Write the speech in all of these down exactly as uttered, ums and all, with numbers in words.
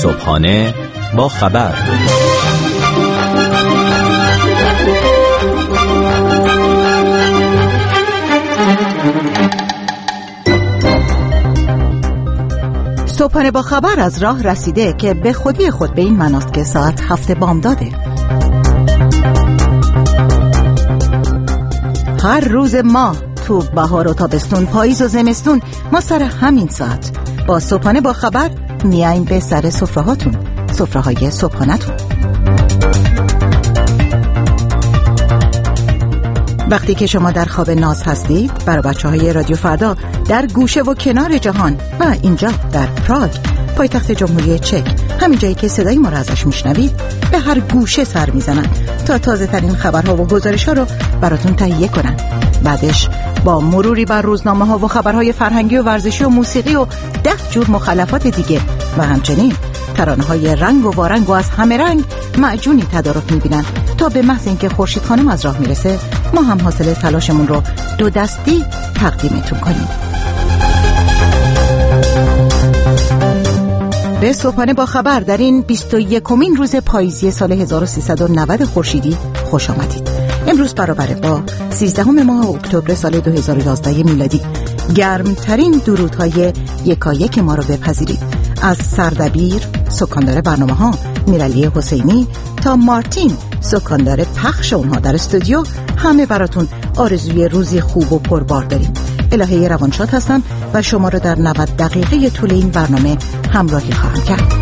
صبحانه با خبر. صبحانه با خبر از راه رسیده که به خودی خود به این معناست که ساعت هفت بامداده. هر روز ماه تو بهار و تابستون، پاییز و زمستون، ما سر همین ساعت با صبحانه با خبر میایم به سر سفره هاتون، سفره های صبحانه‌تون. وقتی که شما در خواب ناز هستید، برای بچه های رادیو فردا در گوشه و کنار جهان و اینجا در پراگ، پایتخت جمهوری چک، همین جایی که صدای ما را ازش میشنوید، به هر گوشه سر میزنن تا تازه ترین خبرها و گزارش ها رو براتون تهیه کنن. بعدش با مروری بر روزنامه ها و خبرهای فرهنگی و ورزشی و موسیقی و ده جور مخالفات دیگه و همچنین ترانه های رنگ و وارنگ و از همه رنگ معجونی تدارک میبینن تا به محض اینکه خورشید خانم از راه میرسه ما هم حاصل تلاشمون رو دو دستی تقدیمتون کنیم. به صبحانه با خبر در این بیست و یکمین روز پاییزی سال هزار و سیصد و نود خورشیدی خوش آمدید. امروز برابر با سیزدهم ماه اکتبر سال دو هزار و یازده میلادی. گرمترین درودهای یکایک ما رو بپذیرید. از سردبیر سکاندار برنامه ها میرعلی حسینی تا مارتین سکاندار پخش اونها در استودیو، همه براتون آرزوی روزی خوب و پربار داریم. الهه روانشاد هستم و شما رو در نود دقیقه طول این برنامه همراهی خواهم کرد.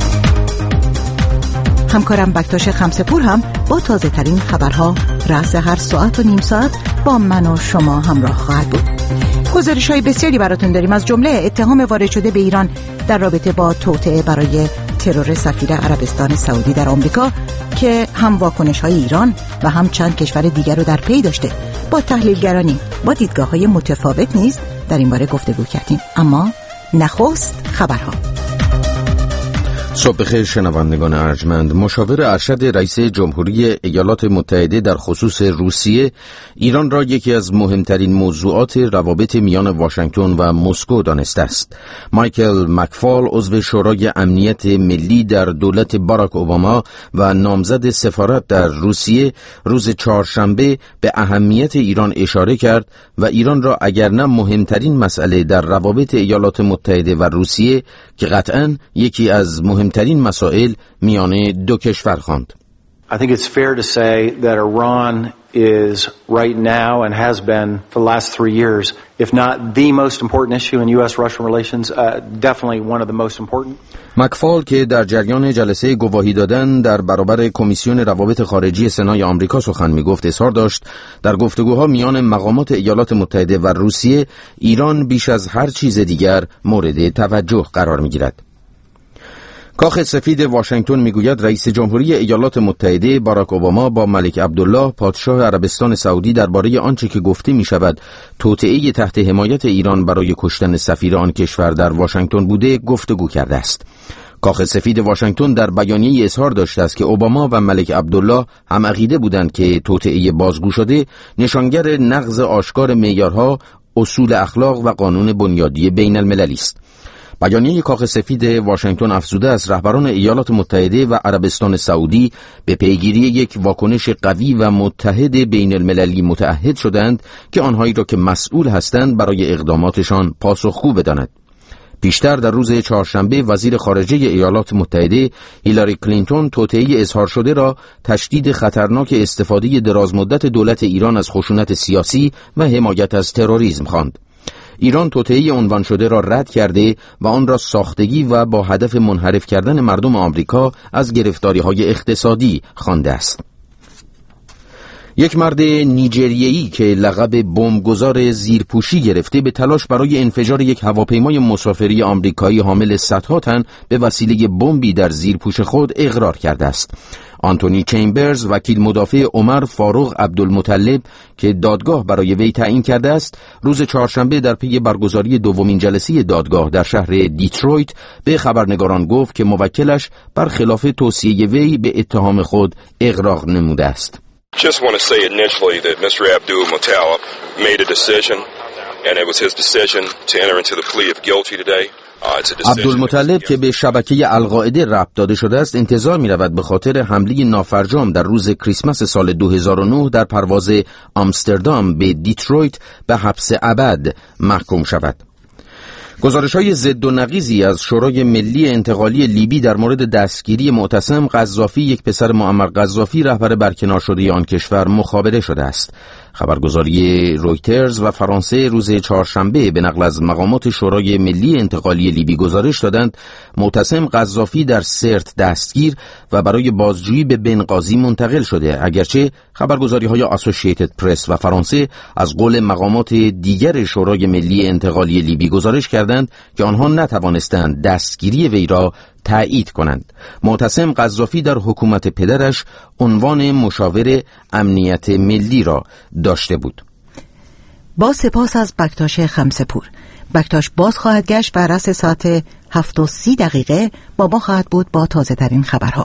همکارم بکتاش خمسپور هم با تازه ترین خبرها رأس هر ساعت و نیم ساعت با من و شما همراه خواهد بود. گزارش های بسیاری براتون داریم، از جمله اتهام وارد شده به ایران در رابطه با توطئه برای ترور سفیر عربستان سعودی در آمریکا که هم واکنش های ایران و هم چند کشور دیگر رو در پی داشته. با تحلیلگرانی با دیدگاه های متفاوت نیز در این باره گفتگو کردیم. اما نخست خبرها. صبح بخیر شنوندگان ارجمند. مشاور ارشد رئیس جمهوری ایالات متحده در خصوص روسیه ایران را یکی از مهمترین موضوعات روابط میان واشنگتن و مسکو دانسته است. مایکل مکفال عضو شورای امنیت ملی در دولت باراک اوباما و نامزد سفارت در روسیه روز چهارشنبه به اهمیت ایران اشاره کرد و ایران را اگر نه مهمترین مسئله در روابط ایالات متحده و روسیه که قطعاً یکی از مهمترین مسائل میان دو کشور خواند. I think it's fair to say that Iran is right now and has been for the last three years, if not the most important issue in U S Russian relations, uh, definitely one of the most important. مکفال که در جریان جلسه گواهی دادن در برابر کمیسیون روابط خارجی سنای آمریکا سخن میگفت، اظهار داشت در گفتگوها میان مقامات ایالات متحده و روسیه ایران بیش از هر چیز دیگر مورد توجه قرار میگیرد. کاخ سفید واشنگتن میگوید رئیس جمهوری ایالات متحده باراک اوباما با ملک عبدالله پادشاه عربستان سعودی درباره آنچه که گفته میشود توطئه تحت حمایت ایران برای کشتن سفیر آن کشور در واشنگتن بوده گفتگو کرده است. کاخ سفید واشنگتن در بیانیه‌ای اظهار داشته است که اوباما و ملک عبدالله هم عقیده بودند که توطئه بازگو شده نشانگر نقض آشکار معیارها، اصول اخلاق و قانون بنیادی بین المللی است. بیانیه کاخ سفید واشنگتن افزوده است رهبران ایالات متحده و عربستان سعودی به پیگیری یک واکنش قوی و متحد بین المللی متعهد شدند که آنهایی را که مسئول هستند برای اقداماتشان پاسخگو بداند. پیشتر در روز چهارشنبه وزیر خارجه ایالات متحده هیلاری کلینتون توطئه اظهار شده را تشدید خطرناک استفاده درازمدت دولت ایران از خشونت سیاسی و حمایت از تروریسم خواند. ایران توطئه عنوان شده را رد کرده و آن را ساختگی و با هدف منحرف کردن مردم آمریکا از گرفتاری‌های اقتصادی خوانده است. یک مرد نیجریه‌ای که لقب بمبگذار زیرپوشی گرفته به تلاش برای انفجار یک هواپیمای مسافری آمریکایی حامل صدها تن به وسیله بمبی در زیرپوش خود اقرار کرده است. آنتونی چیمبرز وکیل مدافع عمر فاروق عبدالمطلب که دادگاه برای وی تعیین کرده است، روز چهارشنبه در پی برگزاری دومین جلسه دادگاه در شهر دیترویت به خبرنگاران گفت که موکلش برخلاف توصیه وی به اتهام خود اقرار نموده است. Just want to say initially that Mister Abdul Muttalib made a decision and it was his decision to enter into the plea of guilty today. عبدالمطلب که به شبکه القاعده ربط داده شده است انتظار می رود به خاطر حمله نافرجام در روز کریسمس سال دو هزار و نه در پرواز آمستردام به دیترویت به حبس ابد محکوم شود. گزارش‌های ضد و نقیضی از شورای ملی انتقالی لیبی در مورد دستگیری معتصم قذافی، یک پسر معمر قذافی، رهبر برکنار شده آن کشور، مخابره شده است. خبرگزاری رویترز و فرانسه روز چهارشنبه به نقل از مقامات شورای ملی انتقالی لیبی گزارش دادند معتصم قذافی در سرت دستگیر و برای بازجویی به بنغازی منتقل شده، اگرچه خبرگزاری‌های آسوشییتد پرس و فرانسه از قول مقامات دیگر شورای ملی انتقالی لیبی گزارش کردند که آنها نتوانستند دستگیری وی را تایید کنند. معتصم قذافی در حکومت پدرش عنوان مشاور امنیت ملی را داشته بود. با سپاس از بکتاش خمسپور. بکتاش باز خواهد گشت و رأس ساعت هفت و سی دقیقه با ما خواهد بود با تازه ترین خبرها.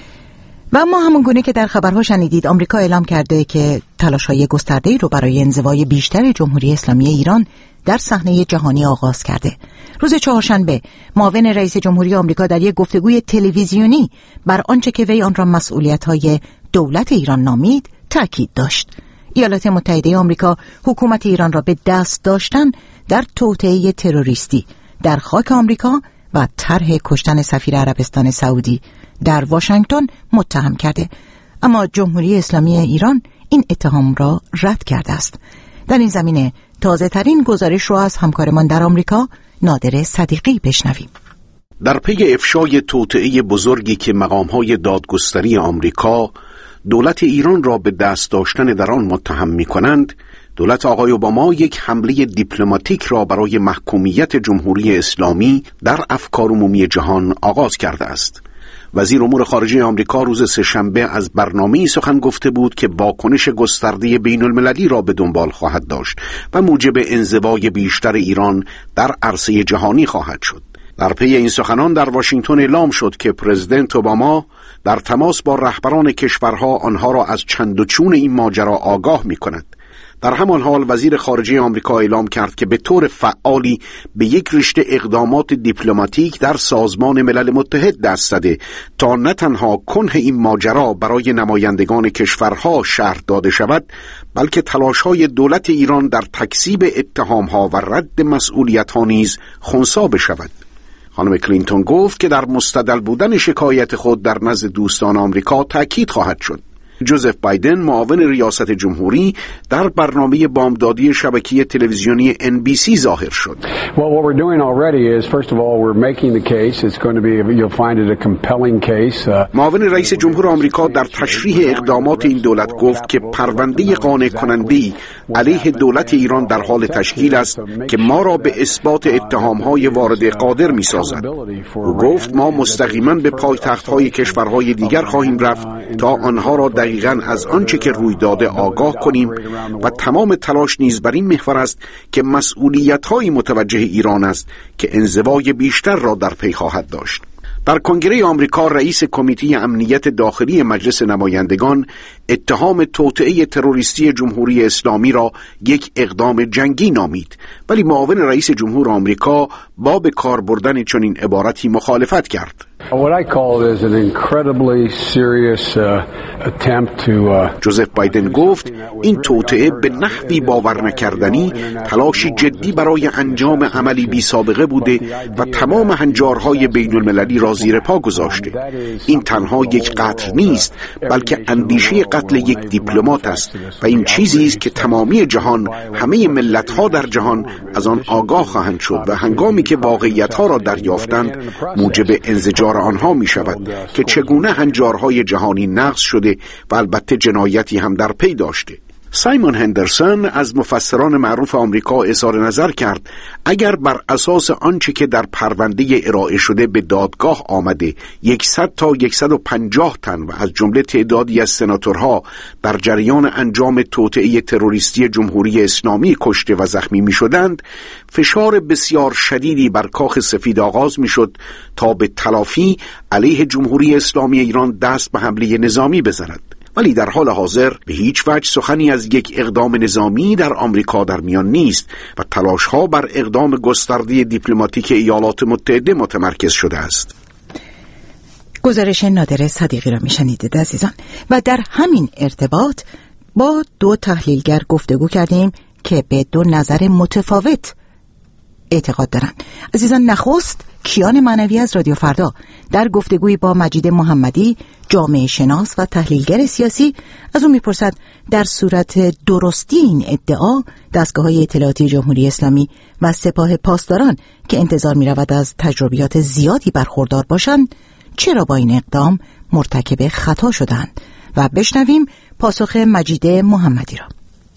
و اما همون گونه که در خبرها شنیدید، آمریکا اعلام کرده که تلاش‌های گسترده‌ای رو برای انزوای بیشتر جمهوری اسلامی ایران در صحنه جهانی آغاز کرده. روز چهارشنبه معاون رئیس جمهوری آمریکا در یک گفتگوی تلویزیونی بر آنچه که وی آن را مسئولیت‌های دولت ایران نامید تاکید داشت. ایالات متحده آمریکا حکومت ایران را به دست داشتن در توطئه تروریستی در خاک آمریکا و طرح کشتن سفیر عربستان سعودی در واشنگتن متهم کرده، اما جمهوری اسلامی ایران این اتهام را رد کرده است. در این زمینه تازه ترین گزارش رو از همکارمان در آمریکا نادر صدیقی بشنویم. در پی افشای توطئه بزرگی که مقام‌های دادگستری آمریکا دولت ایران را به دست داشتن در آن متهم می‌کنند، دولت آقای اوباما یک حمله دیپلماتیک را برای محکومیت جمهوری اسلامی در افکار عمومی جهان آغاز کرده است. وزیر امور خارجه آمریکا روز سه‌شنبه از برنامه‌ای سخن گفته بود که واکنش گسترده بین المللی را به دنبال خواهد داشت و موجب انزوای بیشتر ایران در عرصه جهانی خواهد شد. در پی این سخنان در واشنگتن اعلام شد که پرزیدنت اوباما در تماس با رهبران کشورها آنها را از چند و چون این ماجرا آگاه می‌کند. در همان حال وزیر خارجه آمریکا اعلام کرد که به طور فعالی به یک رشته اقدامات دیپلماتیک در سازمان ملل متحد دست زده تا نه تنها کنه این ماجرا برای نمایندگان کشورها شرح داده شود، بلکه تلاش‌های دولت ایران در تکذیب اتهام‌ها و رد مسئولیت‌ها نیز خنثی بشود. خانم کلینتون گفت که در مستدل بودن شکایت خود در نزد دوستان آمریکا تأکید خواهد شد. جوزف بایدن معاون ریاست جمهوری در برنامه بامدادی شبکه تلویزیونی ان بی سی ظاهر شد. Well, what we're doing already is, first of all, we're making the case. It's going to be, you'll find it a compelling case. Uh, معاون رئیس جمهور آمریکا در تشریح اقدامات این دولت گفت که پرونده قانع کننده‌ای علیه دولت ایران در حال تشکیل است که ما را به اثبات اتهام‌های وارده قادر می‌سازد. او گفت ما مستقیما به پایتخت‌های کشورهای دیگر خواهیم رفت تا آنها را دقیقاً از آنچه که روی داده آگاه کنیم و تمام تلاش نیز بر این محور است که مسئولیت‌های متوجه ایران است که انزوای بیشتر را در پی خواهد داشت. در کنگره آمریکا رئیس کمیته امنیت داخلی مجلس نمایندگان اتهام توطئه تروریستی جمهوری اسلامی را یک اقدام جنگی نامید، ولی معاون رئیس جمهور آمریکا با به کار بردن چنین عبارتی مخالفت کرد. What I call it is an incredibly serious uh, attempt to uh, جوزف بایدن گفت این توطئه به نحوی باور نکردنی تلاشی جدی برای انجام عملی بی سابقه بوده و تمام هنجارهای بین المللی را زیر پا گذاشته. این تنها یک قتل نیست، بلکه اندیشه قتل یک دیپلمات است و این چیزی است که تمامی جهان، همه ملت‌ها در جهان از آن آگاه خواهند شد و هنگامی که واقعیت‌ها را دریافتند موجب انزجار آنها می شود که چگونه هنجارهای جهانی نقض شده و البته جنایتی هم در پی داشته. سایمون هندرسون از مفسران معروف آمریکا اظهار نظر کرد اگر بر اساس آنچه که در پرونده ارائه شده به دادگاه آمده صد تا صد و پنجاه تن و از جمله تعدادی از سناتورها در جریان انجام توطئه تروریستی جمهوری اسلامی کشته و زخمی می شدند، فشار بسیار شدیدی بر کاخ سفید آغاز می شد تا به تلافی علیه جمهوری اسلامی ایران دست به حمله نظامی بزند. ولی در حال حاضر به هیچ وجه سخنی از یک اقدام نظامی در آمریکا در میان نیست و تلاش‌ها بر اقدام گسترده دیپلماتیک ایالات متحده متمرکز شده است. گزارش نادر صدیقی را میشنیدید عزیزان. و در همین ارتباط با دو تحلیلگر گفتگو کردیم که به دو نظر متفاوت اعتقاد دارند. عزیزان، نخست کیان معنوی از رادیو فردا در گفتگوی با مجید محمدی، جامعه شناس و تحلیلگر سیاسی، از او میپرسد در صورت درستی این ادعا دستگاه‌های اطلاعاتی جمهوری اسلامی و سپاه پاسداران که انتظار می‌رود از تجربیات زیادی برخوردار باشند، چرا با این اقدام مرتکب خطا شدند؟ و بشنویم پاسخ مجید محمدی را.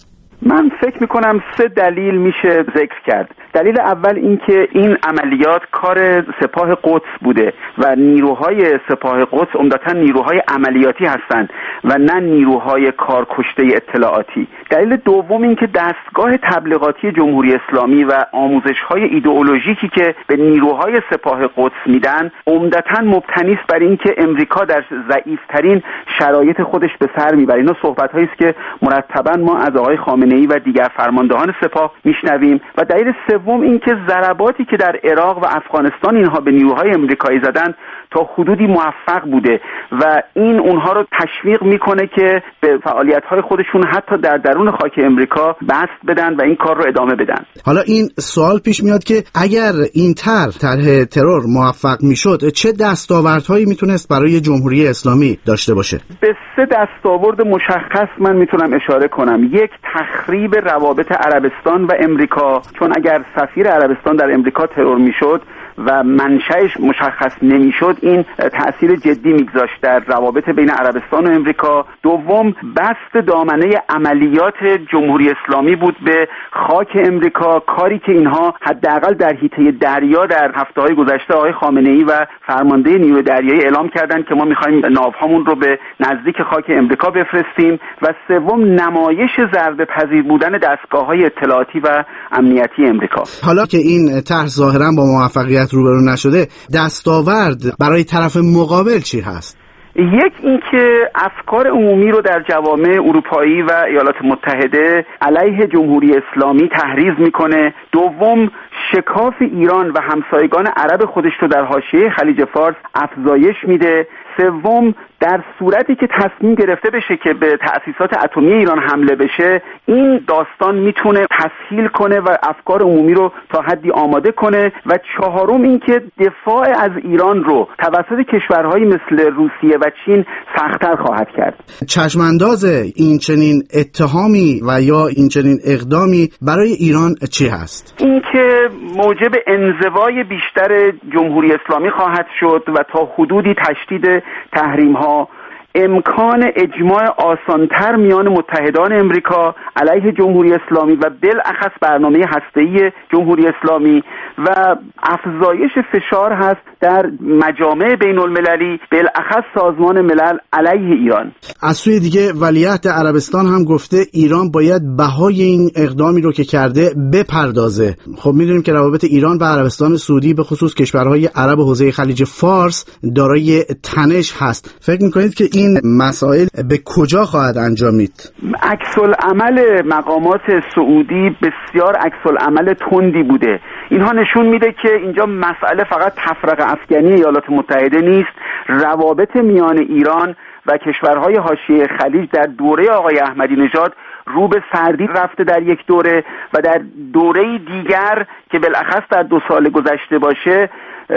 من فکر میکنم سه دلیل میشه ذکر کرد. دلیل اول این که این عملیات کار سپاه قدس بوده و نیروهای سپاه قدس عمدتاً نیروهای عملیاتی هستند و نه نیروهای کارکشته اطلاعاتی. دلیل دوم این که دستگاه تبلیغاتی جمهوری اسلامی و آموزش‌های ایدئولوژیکی که به نیروهای سپاه قدس میدن عمدتاً مبتنی است بر این که امریکا در ضعیف‌ترین شرایط خودش به سر میبره. اینا صحبت‌هایی است که مرتباً ما از آقای خامنه‌ای و دیگر فرماندهان سپاه میشنویم. و دلیل سوم این که ضرباتی که در عراق و افغانستان اینها به نیروهای امریکایی زدن تا حدودی موفق بوده و این اونها رو تشویق میکنه که به فعالیت‌های خودشون حتی در درون خاک امریکا بست بدن و این کار رو ادامه بدن. حالا این سوال پیش میاد که اگر این طرح طرح ترور موفق میشد، چه دستاوردهایی میتونست برای جمهوری اسلامی داشته باشه؟ به سه دستاورد مشخص من میتونم اشاره کنم. یک، تخریب روابط عربستان و امریکا، چون اگر سفیر عربستان در امریکا ترور میشد و منشأش مشخص نمیشد، این تأثیر جدی میگذاشت در روابط بین عربستان و امریکا. دوم، بست دامنه عملیات جمهوری اسلامی بود به خاک امریکا، کاری که اینها حداقل در حیطه دریا در هفته‌های گذشته آقای خامنه‌ای و فرمانده نیروی دریایی اعلام کردند که ما می‌خوایم ناوهامون رو به نزدیک خاک امریکا بفرستیم. و سوم، نمایش ضربه‌پذیر بودن دستگاه‌های اطلاعاتی و امنیتی امریکا. حالا که این طرح ظاهراً با موفقیت روبرو نشده، دستاورد برای طرف مقابل چی هست؟ یک، اینکه افکار عمومی رو در جوامع اروپایی و ایالات متحده علیه جمهوری اسلامی تحریض میکنه. دوم، شکاف ایران و همسایگان عرب خودش رو در حاشیه خلیج فارس افزایش میده. سوم، در صورتی که تصمیم گرفته بشه که به تأسیسات اتمی ایران حمله بشه، این داستان میتونه تسهیل کنه و افکار عمومی رو تا حدی آماده کنه. و چهارم، این که دفاع از ایران رو توسط کشورهایی مثل روسیه و چین سخت‌تر خواهد کرد. چشمانداز این چنین اتهامی و یا این چنین اقدامی برای ایران چی هست؟ این که موجب انزوای بیشتر جمهوری اسلامی خواهد شد و تا حدودی تشدید تحریم ها، امکان اجماع آسانتر میان متحدان امریکا علیه جمهوری اسلامی و بالاخص برنامه هسته‌ای جمهوری اسلامی و افزایش فشار هست در مجامع بین المللی بالاخص سازمان ملل علیه ایران. از سوی دیگه ولیعهد عربستان هم گفته ایران باید بهای این اقدامی رو که کرده بپردازه. خب میدونیم که روابط ایران و عربستان سعودی به خصوص کشورهای عرب حوزه خلیج فارس دارای تنش هست. فکر میکنید که این مسائل به کجا خواهد انجامید؟ عکس العمل مقامات سعودی بسیار عکس العمل تندی بوده. اینها نشون میده که اینجا مسئله فقط تفرقه افکنی ایالات متحده نیست. روابط میان ایران و کشورهای حاشیه خلیج در دوره آقای احمدی نژاد رو به سردی رفته در یک دوره و در دوره دیگر که بالاخص در دو سال گذشته باشه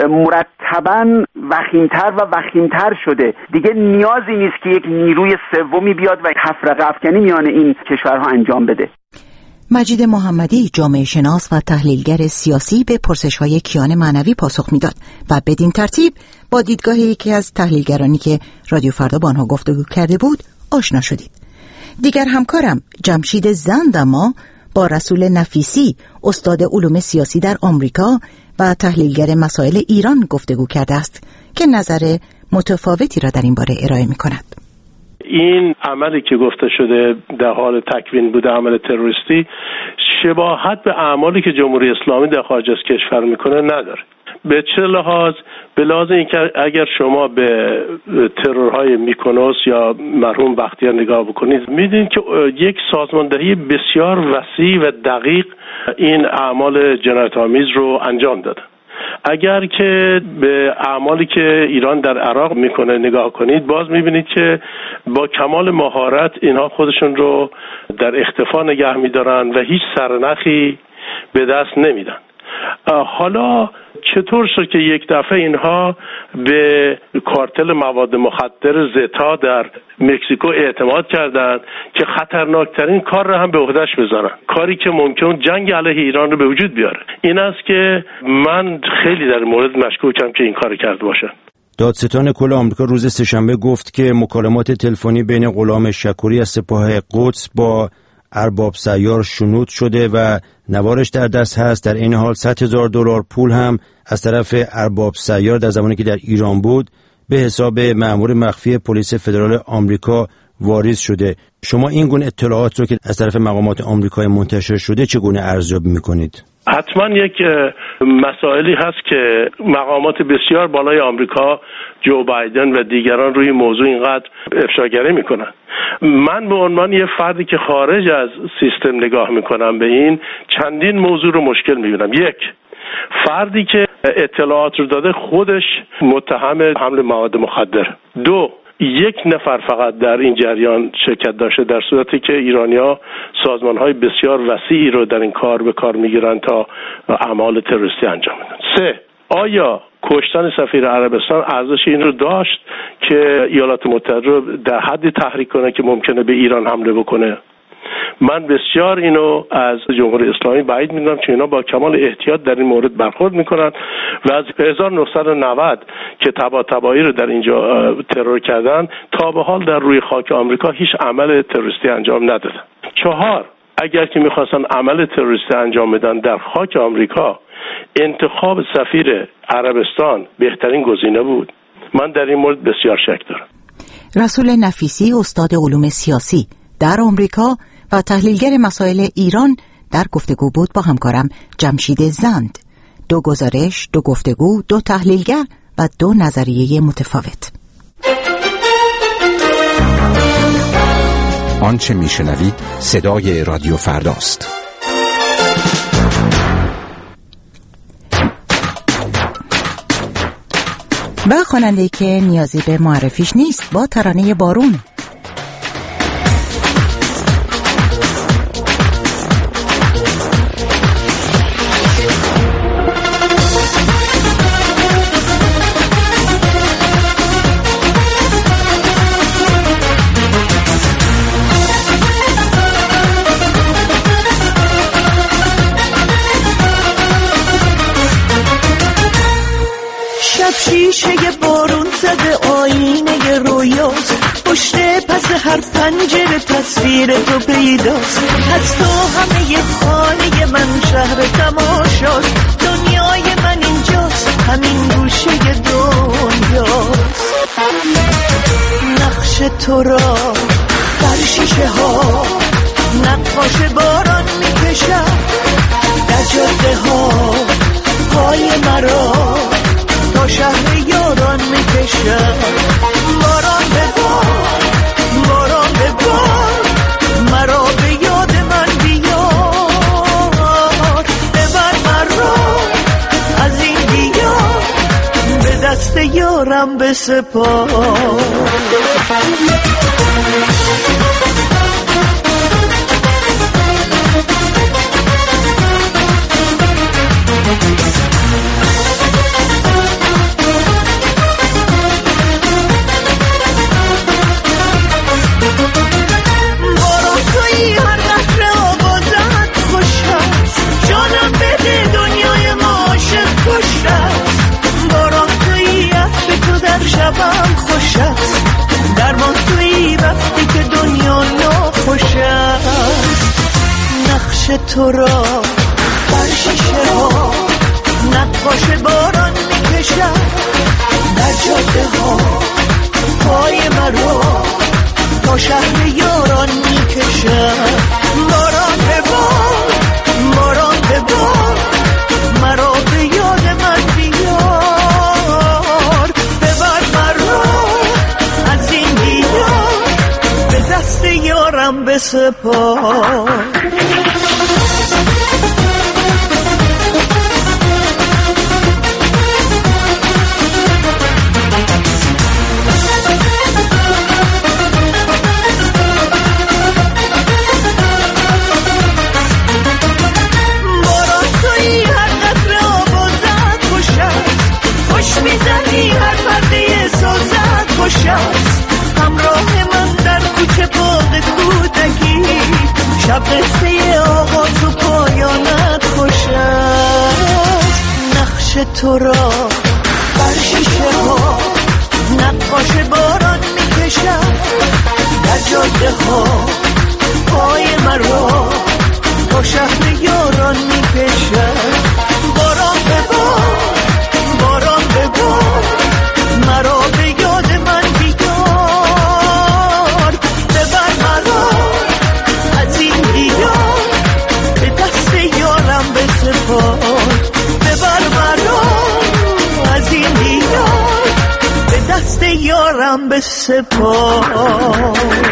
مرتباً وخیمتر و وخیمتر شده. دیگه نیازی نیست که یک نیروی سومی بیاد و تفرقه افکنی میان این کشورها انجام بده. مجید محمدی، جامعه شناس و تحلیلگر سیاسی، به پرسش‌های کیان معنوی پاسخ میداد و بدین ترتیب با دیدگاه یکی از تحلیلگرانی که رادیو فردا با آنها گفتگو کرده بود آشنا شدید. دیگر همکارم جمشید زندما با رسول نفیسی، استاد علوم سیاسی در آمریکا و تحلیلگر مسائل ایران گفتگو کرده است که نظر متفاوتی را در این باره ارائه می‌کند. این عملی که گفته شده در حال تکوین بوده، عمل تروریستی، شباهت به اعمالی که جمهوری اسلامی در خارج از کشور میکنه نداره. به چه لحاظ؟ به لحاظ اینکه اگر شما به ترورهای میکنوس یا مرحوم بختیار نگاه بکنید میدونید که یک سازماندهی بسیار وسیع و دقیق این اعمال جنایت‌آمیز رو انجام داده. اگر که به اعمالی که ایران در عراق میکنه نگاه کنید، باز میبینید که با کمال مهارت اینها خودشون رو در اختفا نگه میدارن و هیچ سرنخی به دست نمیدن. حالا چطور شد که یک دفعه اینها به کارتل مواد مخدر زتا در مکزیکو اعتماد کردند که خطرناکترین کار را هم به عهده‌اش بذارن، کاری که ممکن جنگ علیه ایران رو به وجود بیاره؟ این است که من خیلی در مورد مشکوکم که این کار کرده باشن. دادستان کل آمریکا روز سه‌شنبه گفت که مکالمات تلفنی بین غلام شکوری از سپاه قدس با ارباب سیار شنود شده و نوارش در دست هست. در این حال صد هزار دلار پول هم از طرف ارباب سیار در زمانی که در ایران بود به حساب مأمور مخفی پلیس فدرال آمریکا واریز شده. شما این گونه اطلاعات رو که از طرف مقامات آمریکایی منتشر شده چگونه ارزیابی می‌کنید؟ حتما یک مسائلی هست که مقامات بسیار بالای آمریکا، جو بایدن و دیگران روی موضوع اینقدر افشاگری میکنن. من به عنوان یه فردی که خارج از سیستم نگاه میکنم به این، چندین موضوع رو مشکل میبینم. یک، فردی که اطلاعات رو داده خودش متهم حمل مواد مخدر. دو، یک نفر فقط در این جریان شرکت داشته، در صورتی که ایرانی‌ها سازمان‌های بسیار وسیعی رو در این کار به کار می‌گیرن تا اعمال تروریستی انجام بدن. سه، آیا کشتن سفیر عربستان ارزش این رو داشت که ایالات متحده رو در حدی تحریک کنه که ممکنه به ایران حمله بکنه؟ من بسیار اینو از جمهوری اسلامی بعید میدونم، چون اینا با کمال احتیاط در این مورد برخورد میکنن و از هزار و نهصد و نود که تبا تبایی رو در اینجا ترور کردن تا به حال در روی خاک آمریکا هیچ عمل تروریستی انجام ندادن. چهار، اگر که میخواستن عمل تروریستی انجام بدن در خاک آمریکا، انتخاب سفیر عربستان بهترین گزینه بود. من در این مورد بسیار شک دارم. رسول نفیسی، استاد علوم سیاسی در آمریکا و تحلیلگر مسائل ایران، در گفتگو بود با همکارم جمشید زند. دو گزارش، دو گفتگو، دو تحلیلگر و دو نظریه متفاوت. آنچه میشنوید صدای رادیو فرداست. و خواننده‌ای که نیازی به معرفیش نیست با ترانه بارون. شیشه بارون زده آینه رویاست، پشت پس هر پنجره تصویر تو پیداست. از تو همه خانه من شهر تماشاست، دنیای من اینجاست، همین گوشه دنیاست. نقش تو را بر شیشه ها نقاش باران میکشم، در جاده ها پای مرا تا شهر یاران میکشم. باران به بار، باران به بار، مرا به یاد من بیار. ببر مرا از این دیار، به دست یارم بسپار. شبم خوش است، درمان توی وقتی که دنیا ناخوش است. نقش تو را بر شیشه ها نقاش باران میکشم، در جاده ها پای مرا تا شهر یاران میکشم. باران به بار، باران به بار، مرا به یاد من بیار. به سپاه. همراه من در کوچه باغ کودکی، شب قصه آغاز و پایانت خوش است. نقش تو را بر شیشه ها نقاش باران میکشد، در جاده ها پای مرا با شهر یاران میکشد. باران ببار باران ببار مرا به یاد من بیدار، ببر مرا از این دیار به دست یارم بسپار. ببر مرا از این دیار به دست یارم بسپار.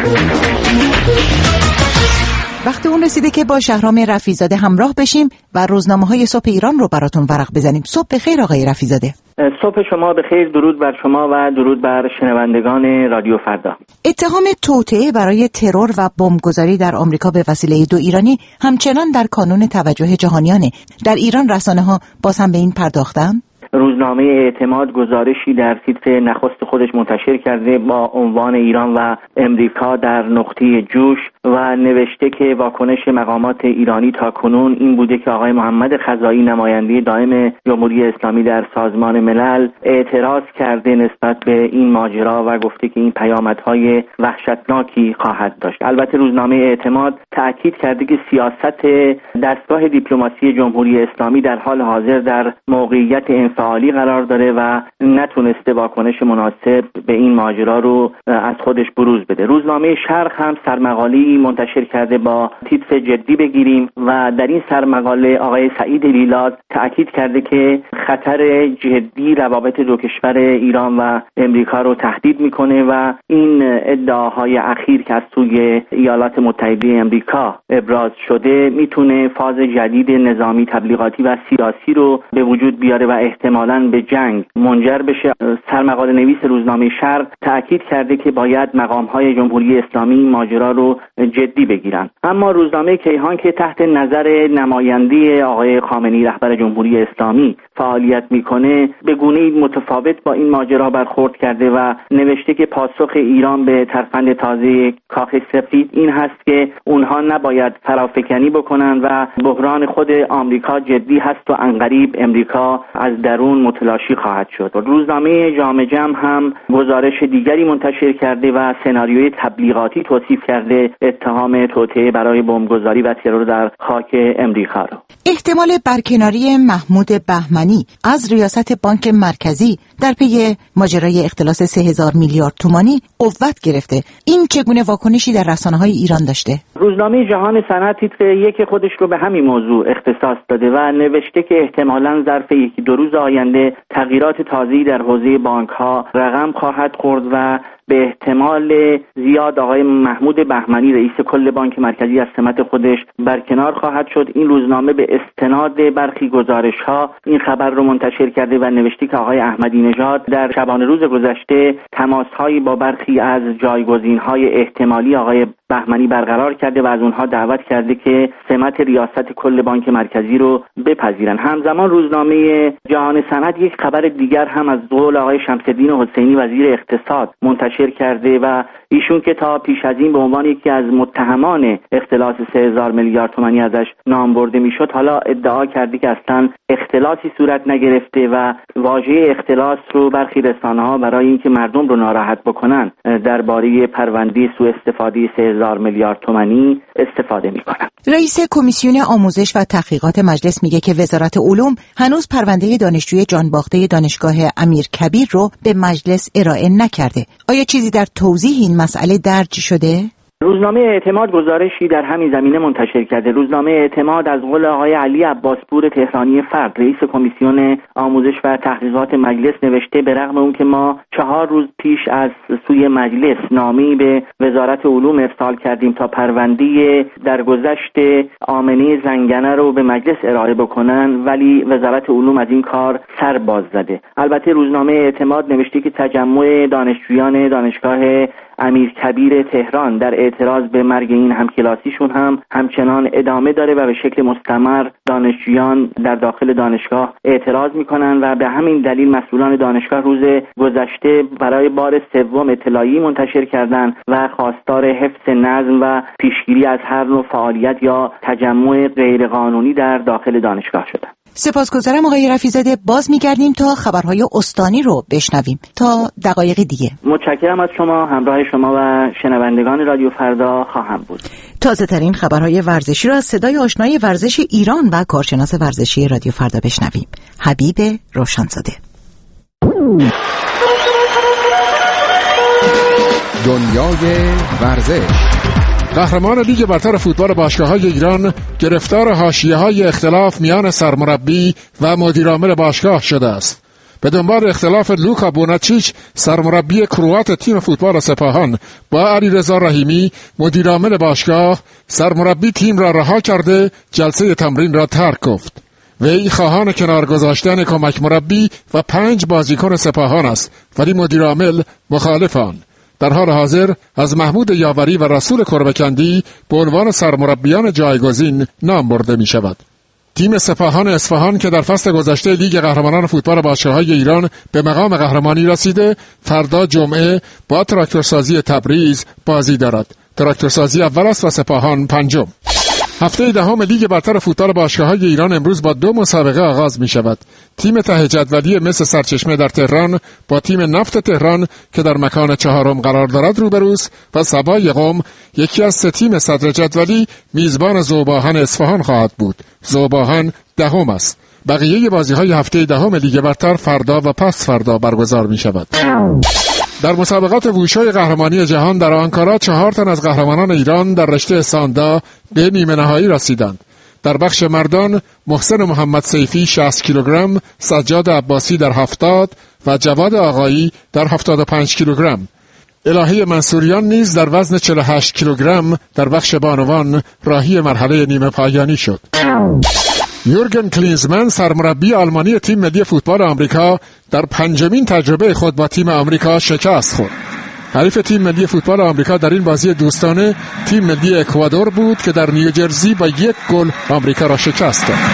وقت اون رسیده که با شهرام رفیع‌زاده همراه بشیم و روزنامه‌های صبح ایران رو براتون ورق بزنیم. صبح بخیر آقای رفیع‌زاده. صبح شما بخیر، درود بر شما و درود بر شنوندگان رادیو فردا. اتهام توطئه برای ترور و بمبگذاری در آمریکا به وسیله دو ایرانی همچنان در کانون توجه جهانیانه. در ایران رسانه‌ها باز هم به این پرداختن؟ روزنامه اعتماد گزارشی در تیتر نخست خودش منتشر کرده با عنوان ایران و امریکا در نقطه جوش و نوشته که واکنش مقامات ایرانی تا کنون این بوده که آقای محمد خزائی نماینده دائم جمهوری اسلامی در سازمان ملل اعتراض کرده نسبت به این ماجرا و گفته که این پیامدهای وحشتناکی خواهد داشت. البته روزنامه اعتماد تأکید کرده که سیاست دستگاه دیپلماسی جمهوری اسلامی در حال حاضر در موقعیت انفعالی قرار داره و نتونسته واکنش مناسب به این ماجرا رو از خودش بروز بده. روزنامه شرق هم سرمقاله‌ای منتشر کرده با تیتر جدی بگیریم و در این سرمقاله آقای سعید لیلاز تأکید کرده که خطر جدی روابط دو کشور ایران و امریکا رو تهدید میکنه و این ادعاهای اخیر که از سوی ایالات متحده امریکا ابراز شده میتونه فاز جدید نظامی، تبلیغاتی و سیاسی رو به وجود بیاره و احتمالاً به جنگ منجر بشه. سرمقاله نویس روزنامه شرق تأکید کرده که باید مقام‌های جمهوری اسلامی ماجرا رو جدی بگیرن. اما روزنامه کیهان که تحت نظر نماینده آقای خامنه‌ای رهبر جمهوری اسلامی فعالیت میکنه به گونه‌ای متفاوت با این ماجرا برخورد کرده و نوشته که پاسخ ایران به ترفند تازه کاخ سفید این هست که اونها نباید فرافکنی بکنن و بحران خود آمریکا جدی هست و عنقریب امریکا از درون متلاشی خواهد شد. روزنامه جامع جمع هم گزارش دیگری منتشر کرده و سناریوی تبلیغاتی توصیف کرده اتهام توطئه برای بمبگذاری و ترور در خاک امریکا رو. احتمال برکناری محمود بهمنی از ریاست بانک مرکزی در پی ماجرای اختلاس سه هزار میلیارد تومانی قوت گرفته. این چگونه واکنشی در رسانه‌های ایران داشته؟ روزنامه جهان صنعت تیتر یک خودش رو به همین موضوع اختصاص داده و نوشته که احتمالاً ظرف یکی دو روز آینده تغییرات تازه‌ای در حوزه بانک‌ها رقم خواهد خورد و به احتمال زیاد آقای محمود بهمنی رئیس کل بانک مرکزی از سمت خودش برکنار خواهد شد. این روزنامه به استناد برخی گزارش‌ها این خبر رو منتشر کرده و نوشته که آقای احمدی نژاد در شبانه روز گذشته تماس‌هایی با برخی از جایگزین‌های احتمالی آقای بهمنی برقرار کرده و از اونها دعوت کرده که سمت ریاست کل بانک مرکزی رو بپذیرن. همزمان روزنامه جهان صنعت یک خبر دیگر هم از قول آقای شمس‌الدین حسینی وزیر اقتصاد منتشر کرده و ایشون که تا پیش از این به عنوان یکی از متهمان اختلاس سه هزار میلیارد تومانی ازش نام برده میشد، حالا ادعا کرده که اصلا اختلاسی صورت نگرفته و واژه اختلاس رو برخی رسانه‌ها برای اینکه مردم رو ناراحت بکنن درباره پرونده سوء استفاده سه هزار میلیارد تومانی استفاده میکنن. رئیس کمیسیون آموزش و تحقیقات مجلس میگه که وزارت علوم هنوز پرونده دانشجوی جانباخته دانشگاه امیرکبیر رو به مجلس ارائه نکرده. آیا چیزی در توضیح این مسئله درج شده؟ روزنامه اعتماد گزارشی در همین زمینه منتشر کرده. روزنامه اعتماد از قول آقای علی عباسپور تهرانی فرد، رئیس کمیسیون آموزش و تحقیقات مجلس نوشته به رغم اون که ما چهار روز پیش از سوی مجلس نامه‌ای به وزارت علوم ارسال کردیم تا پرونده درگذشت آمنه زنگنه رو به مجلس ارائه بکنن، ولی وزارت علوم از این کار سر باز زده. البته روزنامه اعتماد نوشته که تجمع دانشجویان دانشگاه امیرکبیر تهران در اعتراض به مرگ این همکلاسیشون هم همچنان ادامه داره و به شکل مستمر دانشجویان در داخل دانشگاه اعتراض میکنن و به همین دلیل مسئولان دانشگاه روز گذشته برای بار سوم اطلاعیه منتشر کردند و خواستار حفظ نظم و پیشگیری از هر نوع فعالیت یا تجمع غیرقانونی در داخل دانشگاه شدند. سپاسگزارم آقای رفیع‌زاده. باز میگردیم تا خبرهای استانی رو بشنویم. تا دقایق دیگه. متشکرم از شما. همراه شما و شنوندگان رادیو فردا خواهم بود. تازه ترین خبرهای ورزشی رو از صدای آشنای ورزش ایران و کارشناس ورزشی رادیو فردا بشنویم. حبیب روشنزاده. دنیای ورزش. قهرمان لیگ برتر فوتبال باشگاه‌های ایران گرفتار حاشیه‌های اختلاف میان سرمربی و مدیرعامل باشگاه شده است. به دنبال اختلاف لوکا بوناچیچ، سرمربی کروات تیم فوتبال سپاهان، با علیرضا رحیمی، مدیرعامل باشگاه، سرمربی تیم را رها کرده جلسه تمرین را ترک گفت. وی خواهان کنار گذاشتن کمک مربی و پنج بازیکن سپاهان است، ولی مدیرعامل مخالف آن. در حال حاضر از محمود یاوری و رسول کربکندی به عنوان سرمربیان جایگزین نام برده می شود. تیم سپاهان اصفهان که در فصل گذشته لیگ قهرمانان فوتبال باشگاه‌های ایران به مقام قهرمانی رسیده، فردا جمعه با تراکتورسازی تبریز بازی دارد. تراکتورسازی اول است و سپاهان پنجم. هفته دهم لیگ برتر فوتبال باشگاه‌های ایران امروز با دو مسابقه آغاز می شود. تیم ته جدولی مس سرچشمه در تهران با تیم نفت تهران که در مکان چهارم قرار دارد روبروست و سبای قم، یکی از سه تیم صدر جدولی، میزبان ذوباهن اصفهان خواهد بود. ذوباهن دهم است. بقیه بازی‌های هفته دهم لیگ برتر فردا و پس فردا برگزار می شود. در مسابقات ووشوی قهرمانی جهان در آنکارا چهار تن از قهرمانان ایران در رشته ساندا به نیمه نهایی رسیدند. در بخش مردان محسن محمد سیفی شصت کیلوگرم، سجاد عباسی در هفتاد و جواد آقایی در هفتاد و پنج کیلوگرم. الهی منصوریان نیز در وزن چهل و هشت کیلوگرم در بخش بانوان راهی مرحله نیمه پایانی شد. یورگن کلینزمن سرمربی آلمانی تیم ملی فوتبال آمریکا در پنجمین تجربه خود با تیم آمریکا شکست خورد. حریف تیم ملی فوتبال آمریکا در این بازی دوستانه تیم ملی اکوادور بود که در نیوجرسی با یک گل آمریکا را شکست داد.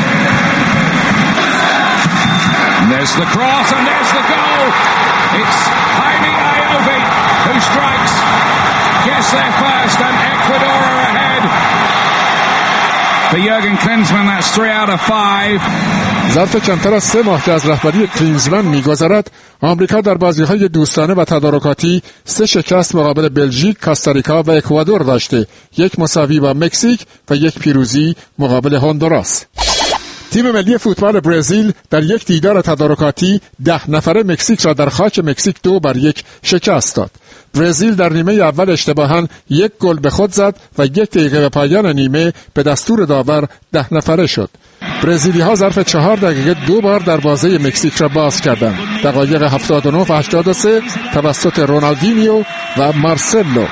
There's the cross and there's the goal. It's Jaime Ayovi who strikes. Gets there first and Ecuador are ahead. For Jurgen Klinsmann, that's three out of five. ظرف کمتر از سه ماه که از رهبری کلینزمن می‌گذرد، آمریکا در بازی‌های دوستانه و تدارکاتی سه شکست مقابل بلژیک، کاستاریکا و اکوادور داشته، یک مساوی با مکزیک و یک پیروزی مقابل هندوراس. تیم ملی فوتبال برزیل در یک دیدار تدارکاتی ده نفره مکزیک را در خاک مکزیک دو بر یک شکست داد. برزیل در نیمه اول اشتباهاً یک گل به خود زد و یک دقیقه به پایان نیمه به دستور داور ده نفره شد. برزیلی ها ظرف چهار دقیقه دو بار دروازه مکزیک را باز کردند. دقایق هفتاد و نه و هشتاد و سه توسط رونالدینیو و مارسلو.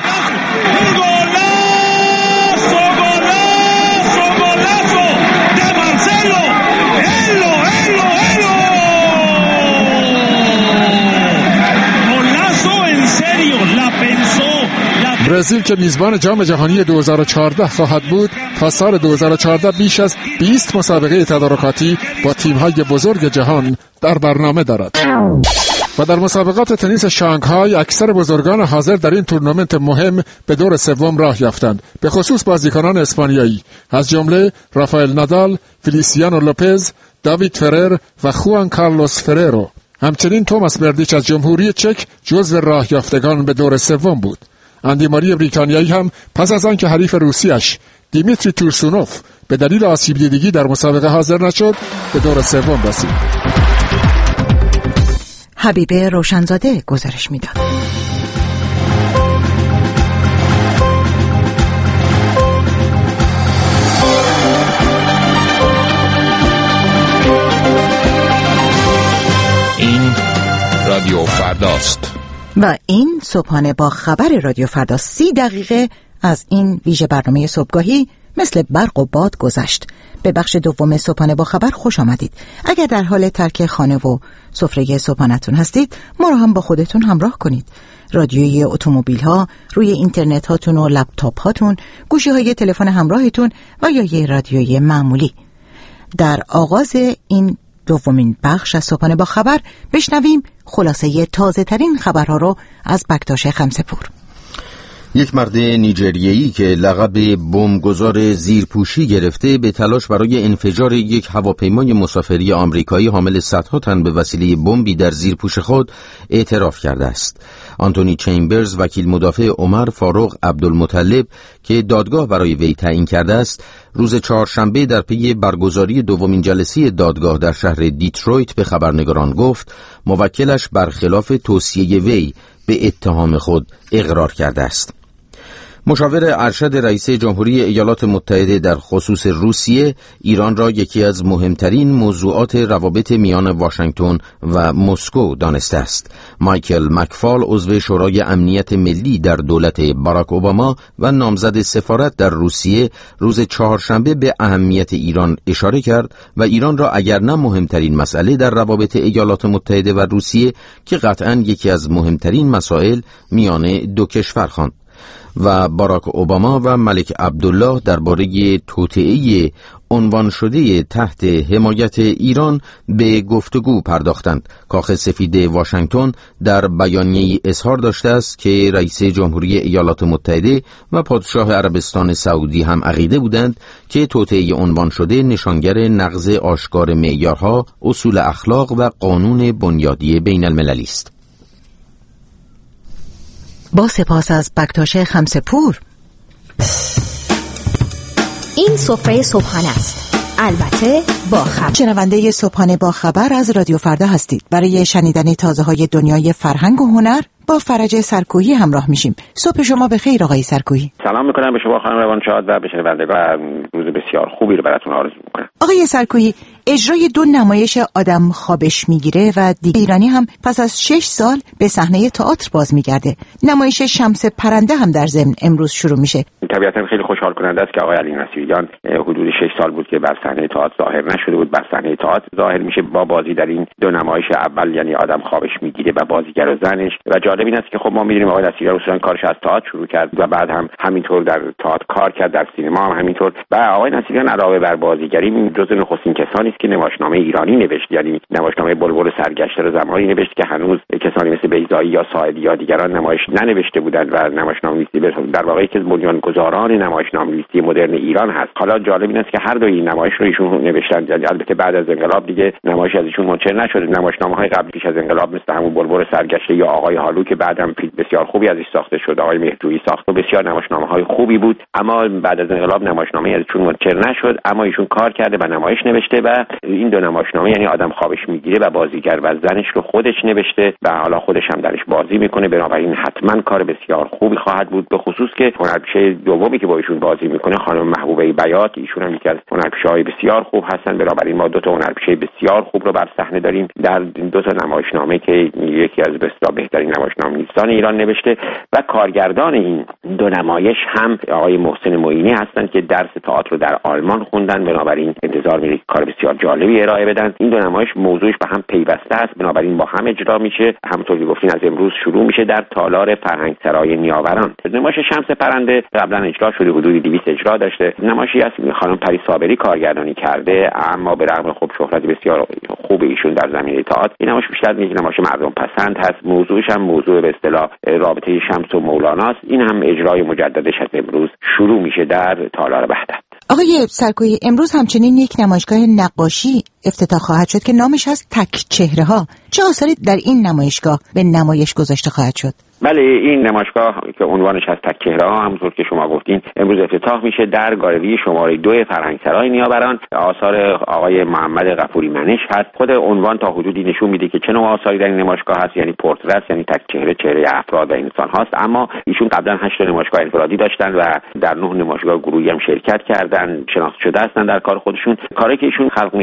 برزیل که میزبان جام جهانی دو هزار و چهارده خواهد بود، تا سال دو هزار و چهارده بیش از بیست مسابقه تدارکاتی با تیم‌های بزرگ جهان در برنامه دارد. و در مسابقات تنیس شانگهای اکثر بزرگان حاضر در این تورنمنت مهم به دور سوم راه یافتند، به خصوص بازیکنان اسپانیایی از جمله رافائل نادال، فلیسیانو لوپز، داوید فرر و خوان کارلوس فررو. همچنین توماس بردیچ از جمهوری چک جزو راه یافتگان به دور سوم بود. اندی ماری بریتانیایی هم پس از آن که حریف روسیش دیمیتری تورسونوف به دلیل آسیب دیدگی در مسابقه حاضر نشد، به دور سوم رسید. حبیب روشنزاده گزارش میداد. رادیو فرداست و این صبحانه با خبر رادیو فردا. سی دقیقه از این ویژه برنامه صبحگاهی مثل برق و باد گذشت. به بخش دوم صبحانه با خبر خوش آمدید. اگر در حال ترک خانه و سفره صبحانه‌تون هستید، ما رو هم با خودتون همراه کنید. رادیوی اتومبیل ها، روی اینترنت هاتون و لپتاپ هاتون، گوشی های تلفن همراهتون و یا یه رادیوی معمولی. در آغاز این دومین بخش از صبحانه با خبر بشنویم خلاصه تازه ترین خبرها رو از بکتاش خمسه‌پور. یک مرد نیجریه‌ای که لقب بمبگذار زیرپوشی گرفته به تلاش برای انفجار یک هواپیمای مسافری آمریکایی حامل صدها تن به وسیله بمبی در زیرپوش خود اعتراف کرده است. آنتونی چیمبرز، وکیل مدافع عمر فاروق عبدالمطلب که دادگاه برای وی تعیین کرده است، روز چهارشنبه در پی برگزاری دومین جلسه دادگاه در شهر دیترویت به خبرنگاران گفت موکلش برخلاف توصیه وی به اتهام خود اقرار کرده است. مشاور ارشد رئیس جمهوری ایالات متحده در خصوص روسیه، ایران را یکی از مهمترین موضوعات روابط میان واشنگتن و مسکو دانسته است. مایکل مکفال، عضو شورای امنیت ملی در دولت باراک اوباما و نامزد سفارت در روسیه، روز چهارشنبه به اهمیت ایران اشاره کرد و ایران را اگر نه مهمترین مسئله در روابط ایالات متحده و روسیه که قطعاً یکی از مهمترین مسائل میان دو کشور خواند. و باراک اوباما و ملک عبدالله درباره توطئه عنوان شده تحت حمایت ایران به گفتگو پرداختند. کاخ سفید واشنگتن در بیانیه‌ای اظهار داشته است که رئیس جمهوری ایالات متحده و پادشاه عربستان سعودی هم عقیده بودند که توطئه عنوان شده نشانگر نقض آشکار معیارها، اصول اخلاق و قانون بنیادی بین المللی است. با سپاس از بکتاش خمسه‌پور. این سفره صبحانه است، البته با خبر. شنونده صبحانه با خبر از رادیو فردا هستید. برای شنیدن تازه های دنیای فرهنگ و هنر با فرج سرکویی همراه میشیم. صبح شما بخیر آقای سرکویی. سلام میکنم به شما خانم روانشاد و به شنوندگان. روز بسیار خوبی رو براتون آرزو میکنم. آقای سرکویی، اجرای دو نمایش آدم خوابش میگیره و دیگه ایرانی هم پس از شش سال به صحنه تئاتر باز میگرده. نمایش شمس پرنده هم در ضمن امروز شروع میشه. طبیعتا خیلی خوشحال کننده است که آقای علی نصیریان حدود شش سال بود که بر صحنه تئاتر ظاهر نشده بود، بر صحنه تئاتر ظاهر میشه با بازی در این دو نمایش اول، یعنی آدم خوابش میگیره و بازیگر و زنش. و جالب این است که خب ما می‌دونیم آقای نصیریان اصولاً کارش از تئاتر شروع کرد و بعد هم همینطور در تئاتر کار کرد، در سینما هم همینطور. و آقای نصیریان علاوه بر بازیگری جزو نخستین کسانی است که نمایشنامه ایرانی نوشت، یعنی نمایشنامه بلبل سرگشته رو زمانی نوشت که هنوز کسانی مثل بیضایی یا ساعدی یا دیگران نمایش ننوشته بودند و نمایشنامه‌نویسی در واقع یکی از بنیانگذاران نمایشنامه‌نویسی مدرن ایران هست. حالا جالب این است که هر دو این نمایش رو ایشون نوشتند، یعنی البته بعد از انقلاب دیگه نمایش از ایشون منتشر نشد. نمایشنامه‌های قبل پیش از انقلاب مثل همون بلبل سرگشته یا آقای هالو که بعدم بسیار خوبی ازش ساخته شد، آقای مهرجویی ساخت و بسیار نمایشنامه‌های خوبی بود، اما بعد از انقلاب نمایشنامه ازشون منتشر نشد. اما ایشون کار کرده و نمایش نوشته و این دو نمایشنامه، یعنی آدم خوابش میگیره و بازیگر و زنش، رو خودش نوشته و حالا خودش هم درش بازی میکنه. بنابراین حتما کار بسیار خوبی خواهد بود، به خصوص که هنرپیشه دومی که با ایشون بازی میکنه خانم محبوبه بیات، ایشون هم یکی از هنرپیشه‌های بسیار خوب هستن. بنابراین ما دو تا هنرپیشه بسیار خوب رو بر صحنه داریم در دو تا نمایشنامه که یکی از بهترین نمایشنامه‌نویسان ایران نوشته. و کارگردان این دو نمایش هم آقای محسن معینی هستند که درس تئاتر رو در آلمان خوندن. بنابراین انتظار میره کار بسیار جالبی ارائه بدن. این دو نمایش موضوعش به هم پیوسته است، بنابراین با هم اجرا میشه. همونطور که گفتین از امروز شروع میشه در تالار فرهنگسرای نیاوران. نمایش شمس پرنده قبلا اجرا شده، حدود دویست اجرا داشته. نمایشی است خانم پری صابری کارگردانی کرده، اما به رغم خب شهرت بسیار خوب ایشون در زمینه تئاتر، این نمایش بیشتر یک نمایش مردم پسند هست. موضوعش هم موضوع به اصطلاح رابطه شمس و مولاناست. این هم اجرای مجددش از امروز شروع میشه در تالار وحدت. آقای سرکویی، امروز همچنین یک نمایشگاه نقاشی افتتاح خواهد شد که نامش هست تک چهره ها. چه آثاری در این نمایشگاه به نمایش گذاشته خواهد شد؟ بله، این نمایشگاه که عنوانش از تک چهره ها، همونطور که شما گفتین، امروز افتتاح میشه در گالری شماره دو فرهنگسرای نیاوران. آثار آقای محمد غفوری منش هست. خود عنوان تا حدودی نشون میده که چه نوع آثاری در این نمایشگاه هست، یعنی پورتره، یعنی تک چهره، چهره افراد و انسان هاست. اما ایشون قبلا هشت نمایشگاه انفرادی داشتن و در نه نمایشگاه گروهی هم شرکت کردن، شناخته شده هستن در کار خودشون. کاری که ایشون خلق میکنن،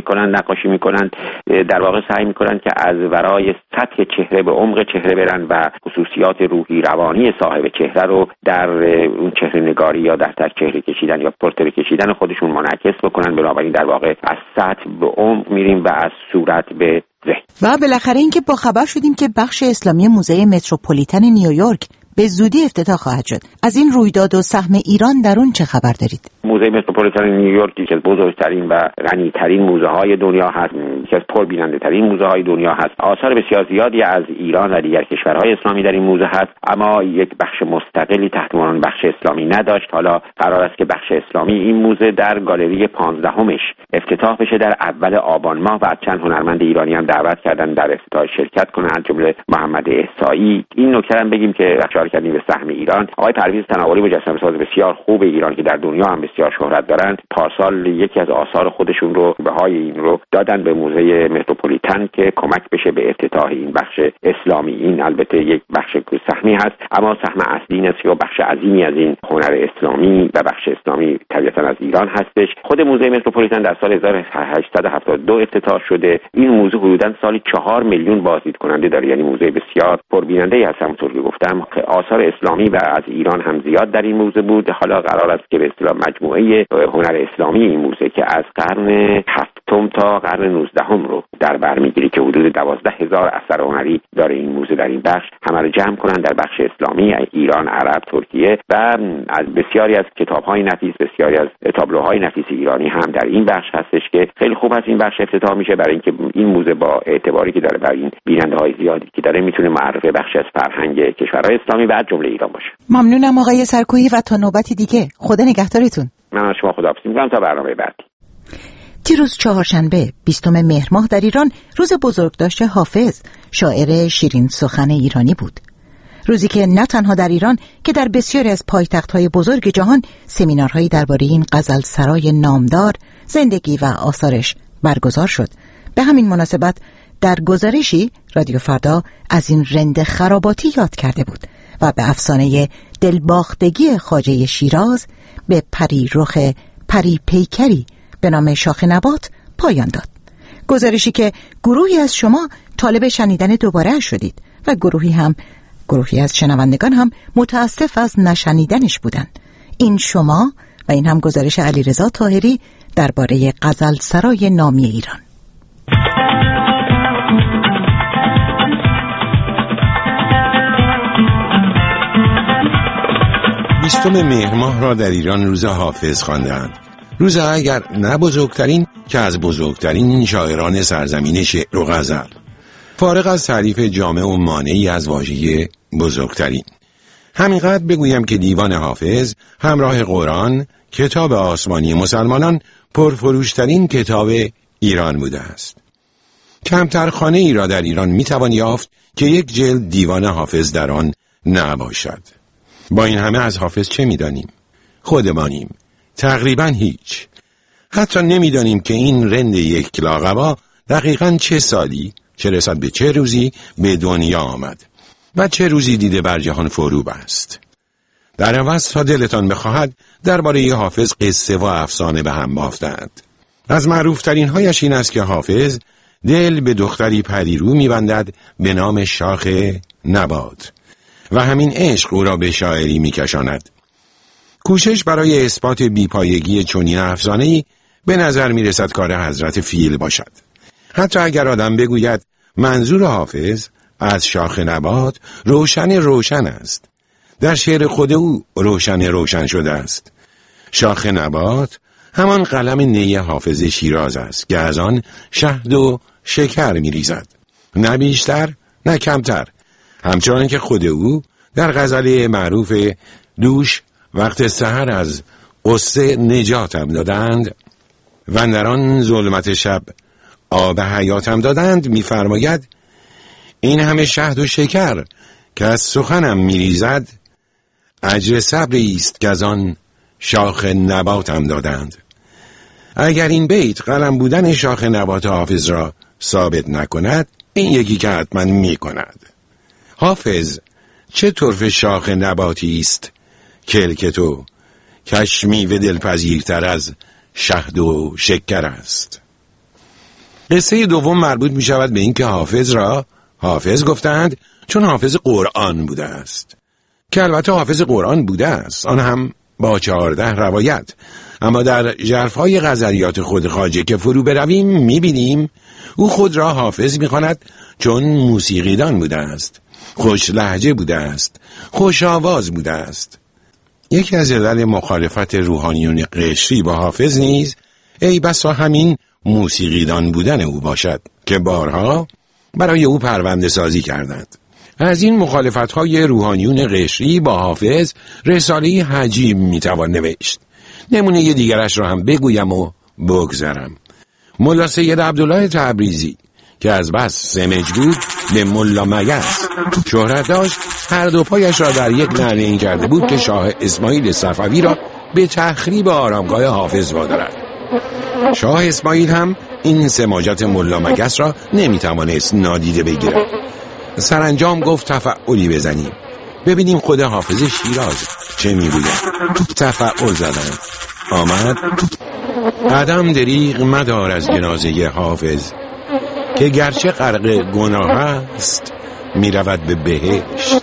نقاشی میکنند در واقع سعی میکنند که از ورای سطح چهره به عمق چهره برن و خصوصیات روحی روانی صاحب چهره رو در اون چهره نگاری یا در تک چهره کشیدن یا پورتره کشیدن خودشون منعکس بکنن. بنابراین در واقع از سطح به عمق میریم و از صورت به ذهن. و بالاخره اینکه با خبر شدیم که بخش اسلامی موزه متروپولیتن نیویورک به زودی افتتاح خواهد شد. از این رویداد و سهم ایران در اون چه خبر دارید؟ موزه متروپولیتن نیویورک یکی از بزرگترین و غنی‌ترین موزه های دنیا هست، یکی از پربیننده‌ترین موزه های دنیا هست. آثار بسیار زیادی از ایران و دیگر کشورهای اسلامی در این موزه هست، اما یک بخش مستقلی تحت عنوان بخش اسلامی نداشت. حالا قرار است که بخش اسلامی این موزه در گالری پانزدهمش افتتاح بشه در اول آبان ماه و چند هنرمند ایرانی هم دعوت کردن در افتتاح شرکت کنند، از جمله محمد احصایی. این نکته هم بگیم که اشاره کردیم به سهم ایران. آقای پرویز تناولی مجسمه‌ساز بسیار خوب ایران که در دنیا هم بسیار شهرت دارند، پارسال یکی از آثار خودشون رو بهای این رو دادن به موزه متروپولیتن که کمک بشه به افتتاح این بخش اسلامی. این البته یک بخش سهمی هست، اما سهم اصلی نیست که بخش عظیمی از این هنر اسلامی و بخش اسلامی طبیعتاً از ایران هستش. خود موزه متروپولیتن در سال هزار و هشتصد و هفتاد و دو افتتاح شده. این موزه حدوداً سالی چهار میلیون بازدید کننده داره، یعنی موزه بسیار پربیننده‌ای هست. همونطور که گفتم آثار اسلامی و از ایران هم زیاد در این موزه بود. حالا قرار است که به اصطلاح مجموعه هنر اسلامی این موزه که از قرن هفتم تا قرن نوزدهم رو در بر میگیره که حدود دوازده هزار اثر هنری داره این موزه در این بخش، همه رو جمع کنن در بخش اسلامی ایران، عرب، ترکیه و از بسیاری از کتاب‌های نفیس، بسیاری از تابلوهای نفیس ایرانی هم در این بخش هستش که خیلی خوب است این بخش افتتاح میشه، برای اینکه این موزه با اعتباری که داره برای این بیننده‌های زیادی که داره میتونه معرف بخش از فرهنگ کشورهای اسلامی و جمله ایران باشه. ممنونم آقای سرکویی و تا نوبتی دیگه خدا نگهدارتون. من از شما خداحافظی می‌کنم تا برنامه بعدی. دیروز چهارشنبه بیستم مهر ماه در ایران روز بزرگداشت حافظ، شاعر شیرین سخن ایرانی بود. روزی که نه تنها در ایران که در بسیاری از پایتخت‌های بزرگ جهان سمینارهایی درباره این غزل سرای نامدار، زندگی و آثارش برگزار شد. به همین مناسبت در گزارشی رادیو فردا از این رند خراباتی یاد کرده بود و به افسانه دلباختگی خواجه شیراز به پری رخ پری پیکری به نام شاخ نبات پایان داد. گزارشی که گروهی از شما طالب شنیدن دوباره شدید و گروهی هم گروهی از شنوندگان هم متاسف از نشنیدنش بودند. این شما و این هم گزارش علیرضا طاهری درباره غزل سرای نامی ایران. بیستم مهر ماه را در ایران روز حافظ خواندند. روز اگر نه بزرگترین که از بزرگترین شاعران سرزمین شعر و غزل. فارغ از تعریف جامع و مانعی از واژه بزرگترین، همینقدر بگویم که دیوان حافظ همراه قرآن کتاب آسمانی مسلمانان پرفروشترین کتاب ایران بوده است. کمتر خانه ای را در ایران میتوان یافت که یک جلد دیوان حافظ در آن نباشد. با این همه از حافظ چه میدانیم؟ خودمانیم تقریبا هیچ. حتی نمیدانیم که این رند یک کلاغبا دقیقاً چه سالی، چه رسد به چه روزی به دنیا آمد و چه روزی دیده بر جهان فروب است. در عوض تا دلتان بخواهد درباره حافظ قصه و افسانه به هم بافتند. از معروفترین هایش این است که حافظ دل به دختری پریرو می‌بندد به نام شاخ نبات و همین عشق او را به شاعری می‌کشاند. کوشش برای اثبات بیپایگی چنین افسانه‌ای به نظر می‌رسد کار حضرت فیل باشد. حتی اگر آدم بگوید منظور حافظ از شاخ نبات روشن روشن است، در شعر خود او روشن روشن شده است. شاخ نبات همان قلم نی حافظ شیراز است که از آن شهد و شکر می‌ریزد، نه بیشتر نه کمتر، همچنان که خود او در غزل معروف دوش وقت سحر از قصه نجاتم دادند و در آن ظلمت شب آب حیاتم دادند می‌فرماید این همه شهد و شکر که از سخنم می‌ریزد اجر صبری است که از آن شاخ نباتم دادند. اگر این بیت قلم بودن شاخ نبات حافظ را ثابت نکند، این یکی که حتما می‌کند. حافظ چه طرف شاخ نباتی است کلک تو، کش میوه دلپذیرتر از شهد و شکر است. قصه دوم مربوط می شود به این که حافظ را حافظ گفتند چون حافظ قرآن بوده است، که البته حافظ قرآن بوده است، آن هم با چهارده روایت. اما در ژرفهای غزلیات خود خواجه که فرو برویم می بینیم او خود را حافظ می خواند چون موسیقیدان بوده است، خوش لهجه بوده است، خوش آواز بوده است. یکی از علل مخالفت روحانیون قشری با حافظ نیز ای بسا همین موسیقیدان بودن او باشد که بارها برای او پرونده سازی کردند. از این مخالفت‌های روحانیون قشری با حافظ رساله حجیم میتوان نوشت. نمونه ی دیگرش را هم بگویم و بگذرم. ملا سید عبدالله تبریزی که از بس سمج بود به ملا مگس شهرت داشت، هر دو پایش را در یک نعره این کرده بود که شاه اسماعیل صفوی را به تخریب آرامگاه حافظ وادارد. شاه اسماعیل هم این سماجت ملا مگس را نمیتوانست نادیده بگیرد. سرانجام گفت تفعولی بزنیم ببینیم خود حافظ شیراز چه میگوید. تفعول زدند. آمد قدم دریغ مدار از جنازه حافظ که گرچه غرق گناه است میرود به بهشت.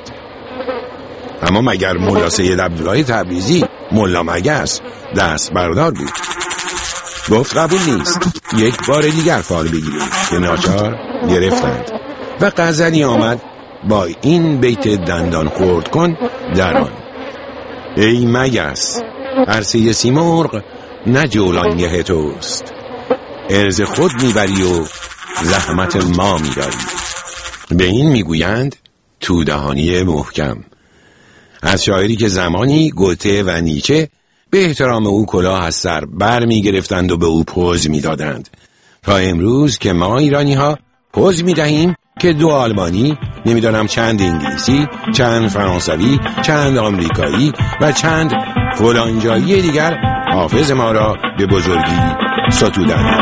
اما مگر ملا سید عبدالله تبریزی ملا مگس دست بردار بود؟ گفت قبول نیست، یک بار دیگر فال بگیریم، که ناچار گرفتند و غزلی آمد با این بیت دندان خورد کن در آن: ای مگس عرصه سیمرغ نه جولانگه توست، ارز خود میبری و زحمت ما میداری. به این میگویند تودهانی محکم. از شاعری که زمانی گوته و نیچه به احترام او کلاه از سر بر می گرفتند و به او پوز می دادند، تا امروز که ما ایرانی ها پوز می دهیم که دو آلمانی، نمیدانم چند انگلیسی، چند فرانسوی، چند آمریکایی و چند فلانجایی دیگر حافظ ما را به بزرگی ستودند.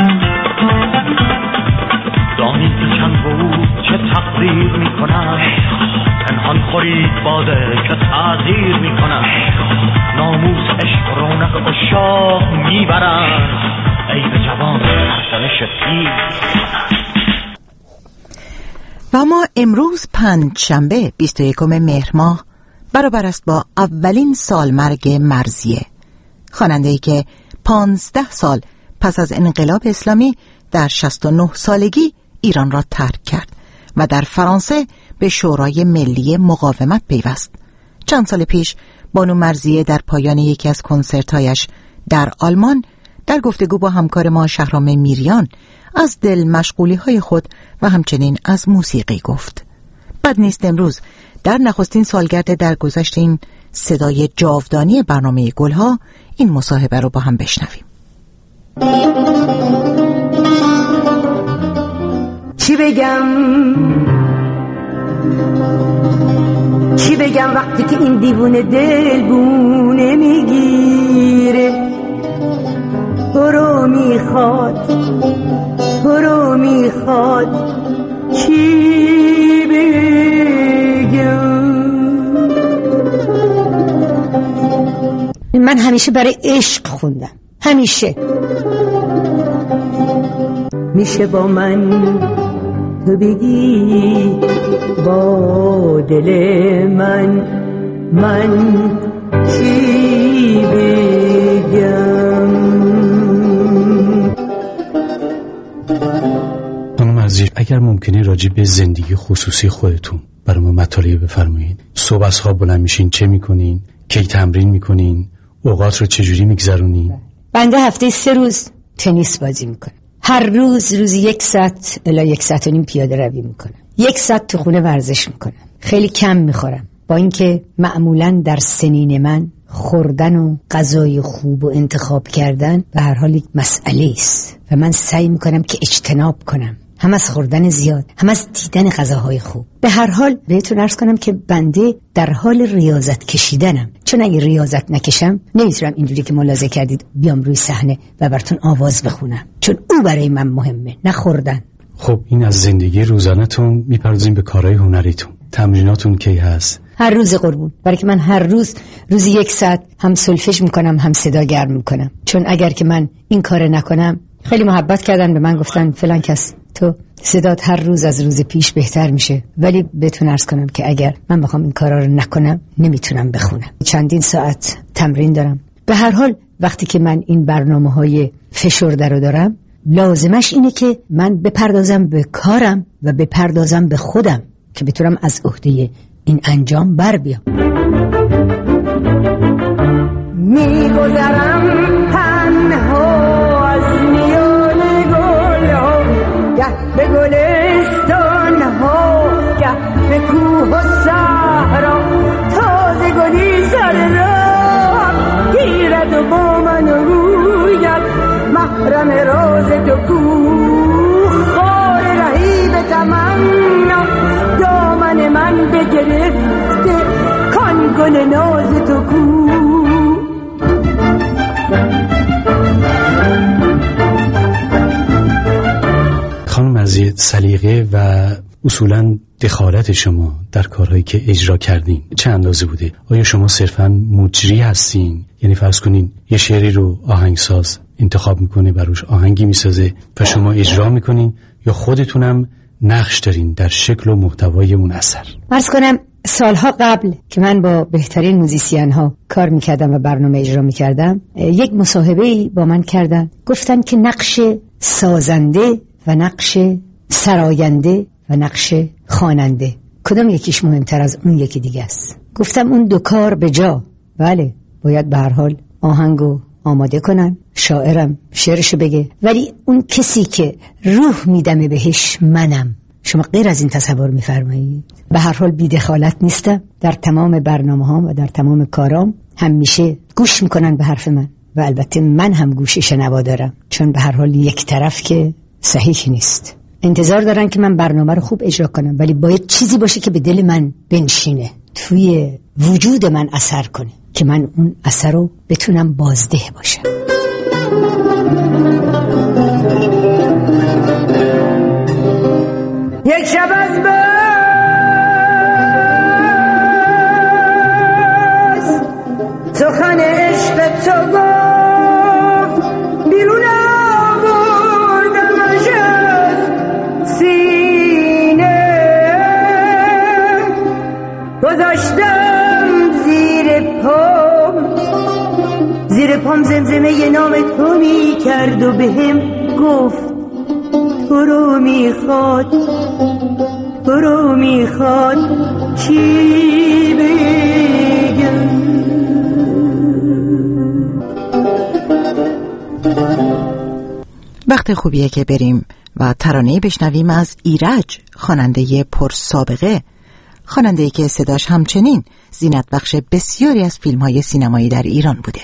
دانی که چند بود چه تقدیر می کنن، پنهان خورید باده که تعذیر می کنن، ناموس عشق و رونق عشاق می برن، ای به جوان سرزنش پیر. و اما امروز پنجشنبه بیست و یکم مهر ماه برابر است با اولین سالمرگ مرضیه، خواننده‌ای که پانزده سال پس از انقلاب اسلامی در شصت و نه سالگی ایران را ترک کرد و در فرانسه به شورای ملی مقاومت پیوست. چند سال پیش بانو مرضیه در پایان یکی از کنسرت‌هایش در آلمان در گفتگو با همکار ما شهرام میریان از دل مشغولی‌های خود و همچنین از موسیقی گفت. بد نیست امروز در نخستین سالگرد درگذشت این صدای جاودانی برنامه گلها این مصاحبه رو با هم بشنویم. چی بگم چی بگم وقتی که این دیوونه دلگونه میگیره، برو میخواد برو میخواد چی بگم. من همیشه برای عشق خوندم، همیشه. میشه با من تو بگی با دل من من چی بگم. خانم عزیز، اگر ممکنه راجع به زندگی خصوصی خودتون برای ما مطالعه بفرمایید. صبح از خواب بلند میشین چه میکنین؟ کی تمرین میکنین؟ اوقات رو چجوری میگذرونین؟ بنده هفته سه روز تنیس بازی میکنم. هر روز روزی یک ساعت الی یک ساعت و نیم پیاده روی میکنم. یک ساعت تو خونه ورزش میکنم. خیلی کم میخورم، با اینکه معمولاً در سنین من خوردن و غذای خوب و انتخاب کردن به هر حال یک مسئله است و من سعی میکنم که اجتناب کنم، هم از خوردن زیاد هم از دیدن غذاهای خوب. به هر حال بهتون عرض کنم که بنده در حال ریاضت کشیدنم، چون اگه ریاضت نکشم نمیتونم اینجوری که ملاحظه کردید بیام روی صحنه و براتون آواز بخونم، چون او برای من مهمه نه خوردن. خب این از زندگی روزانه‌تون. میپردازیم به کارهای هنریتون. تمریناتون کی هست؟ هر روز قربون، برای که من هر روز روزی یک ساعت هم سولفژ میکنم هم صدا گرم میکنم، چون اگر که من این کار نکنم خیلی محبت کردن به من، گفتن فلان کس تو صدات هر روز از روز پیش بهتر میشه، ولی بهتون عرض کنم که اگر من بخوام این کارا رو نکنم نمیتونم بخونم. چندین ساعت تمرین دارم. به هر حال وقتی که من این برنامه‌های فشرده رو دارم، لازمش اینه که من بپردازم به کارم و بپردازم به خودم که بتونم از عهده این انجام بر بیام. میگذرم تنها از میان گل ها، گه به گلستان ها، گه به کوه و صحرا، تازه گلی سر راه گیرد و با من روید محرم راز تو کوه، خار رهی به تمنا دامن من بگرفته کان گل ناز تو کوه. خانم عزیز، سلیقه و اصولاً دخالت شما در کارهایی که اجرا کردین چه اندازه بوده؟ آیا شما صرفاً مجری هستین؟ یعنی فرض کنین یه شعری رو آهنگساز انتخاب میکنه، بروش آهنگی میسازه و شما اجرا میکنین، یا خودتونم نقش دارین در شکل و محتوای اون اثر؟ فرض کنم سالها قبل که من با بهترین موزیسین ها کار میکردم و برنامه اجرا میکردم، یک مصاحبه‌ای با من کردن، گفتن که نقش سازنده و نقش سراینده و نقش خواننده کدام یکیش مهمتر از اون یکی دیگه است؟ گفتم اون دو کار به جا، بله باید به هر حال آهنگو آماده کنن، شاعرم شعرشو بگه، ولی اون کسی که روح میدمه بهش منم. شما غیر از این تصور میفرمایید؟ به هر حال بی‌دخالت نیستم در تمام برنامه‌هام و در تمام کارام، همیشه گوش میکنن به حرف من و البته من هم گوش شنوا دارم، چون به هر حال یک طرف که صحیح نیست. انتظار دارن که من برنامه رو خوب اجرا کنم، ولی باید چیزی باشه که به دل من بنشینه، توی وجود من اثر کنه که من اون اثر رو بتونم بازده باشم. یک شب از بس سخن عشق تو گفت، بیرون آوردمش از سینه، گذاشتم زیر پام، زیر پام زمزمه ی نام تو می کرد و به هم گفت تو رو میخواد، تو رو میخواد، چی بگم؟ وقت خوبیه که بریم و ترانه بشنویم از ایرج، خواننده پرسابقه، خواننده‌ای که صداش همچنین زینت بخش بسیاری از فیلم‌های سینمایی در ایران بوده.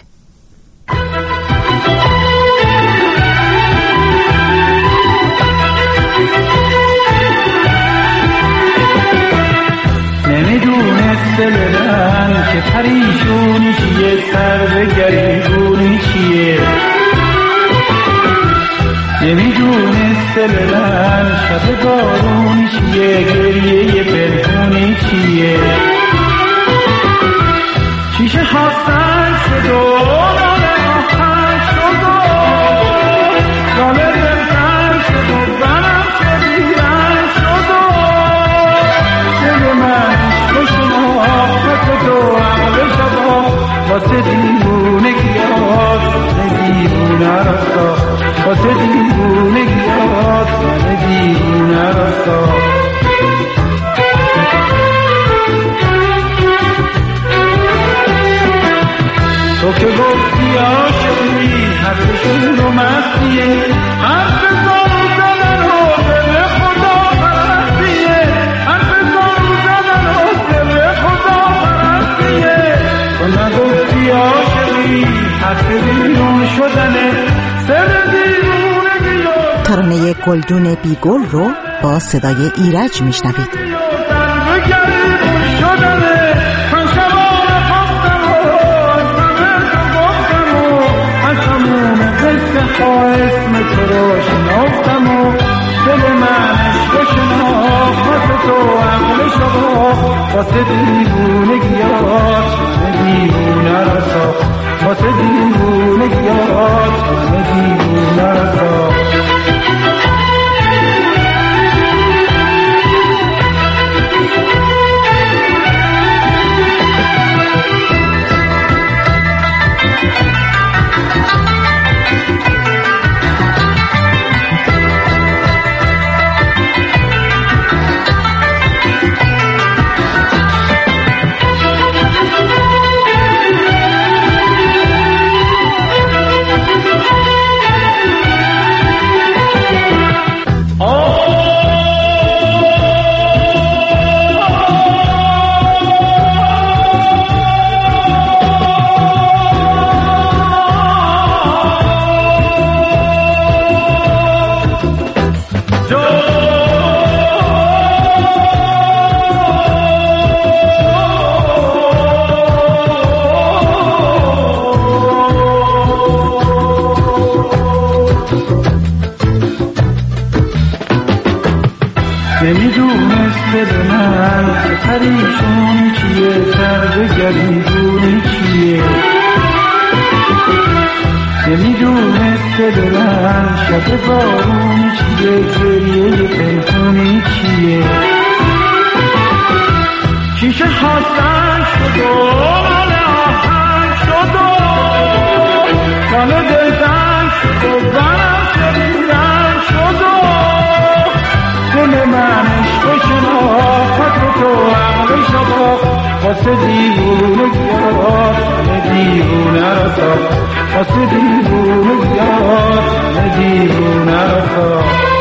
نمیدونست دلم که پریشونی چیه، سر به گریبونی چیه، نمیدونست دلم شب بارونی چیه، گریه پنهونی چیه، شیشه خواستن صدا ناله آخر شد، ناله دلتن شد و بنم شد ایران شد، دل من شناخت تو عقل شد، واسه دیوونگی هاست دیوونه رستا، واسه دیوونگی هاست دیوونه رستا. تو که گفتی عاشقی حرفشون رو مستیه، حرف زارو زدن و به خدا پرستیه، حرف زارو زدن و به خدا پرستیه. تو نگفتی عاشقی حرف بیرون شدنه، سر دیوونه گیاه. ترانه گلدون بیگل رو با صدای ایرج میشنوید. اسم تو رو شناختم و دل من عشق شناخت، واسه تو عقل شد واسه دیوونگی هات دیوونه را ساخت، واسه دیوونگیات همه دیوونه را ساخت. نمیدونسته به من پریشون چیه، سر گریبون چیه. نمیدونسته به من شب بارون چیه، گریه پنهونی چیه. شیشه خواستن شد و مال آهن شد و کانه دلزن شد و برم شدیدن شد و دل من عشق شناخت تو عقل شباخت واسه دیوونه گرات همه دیوونه را ساخت. واسه دیوونه گرات همه دیوونه را ساخت.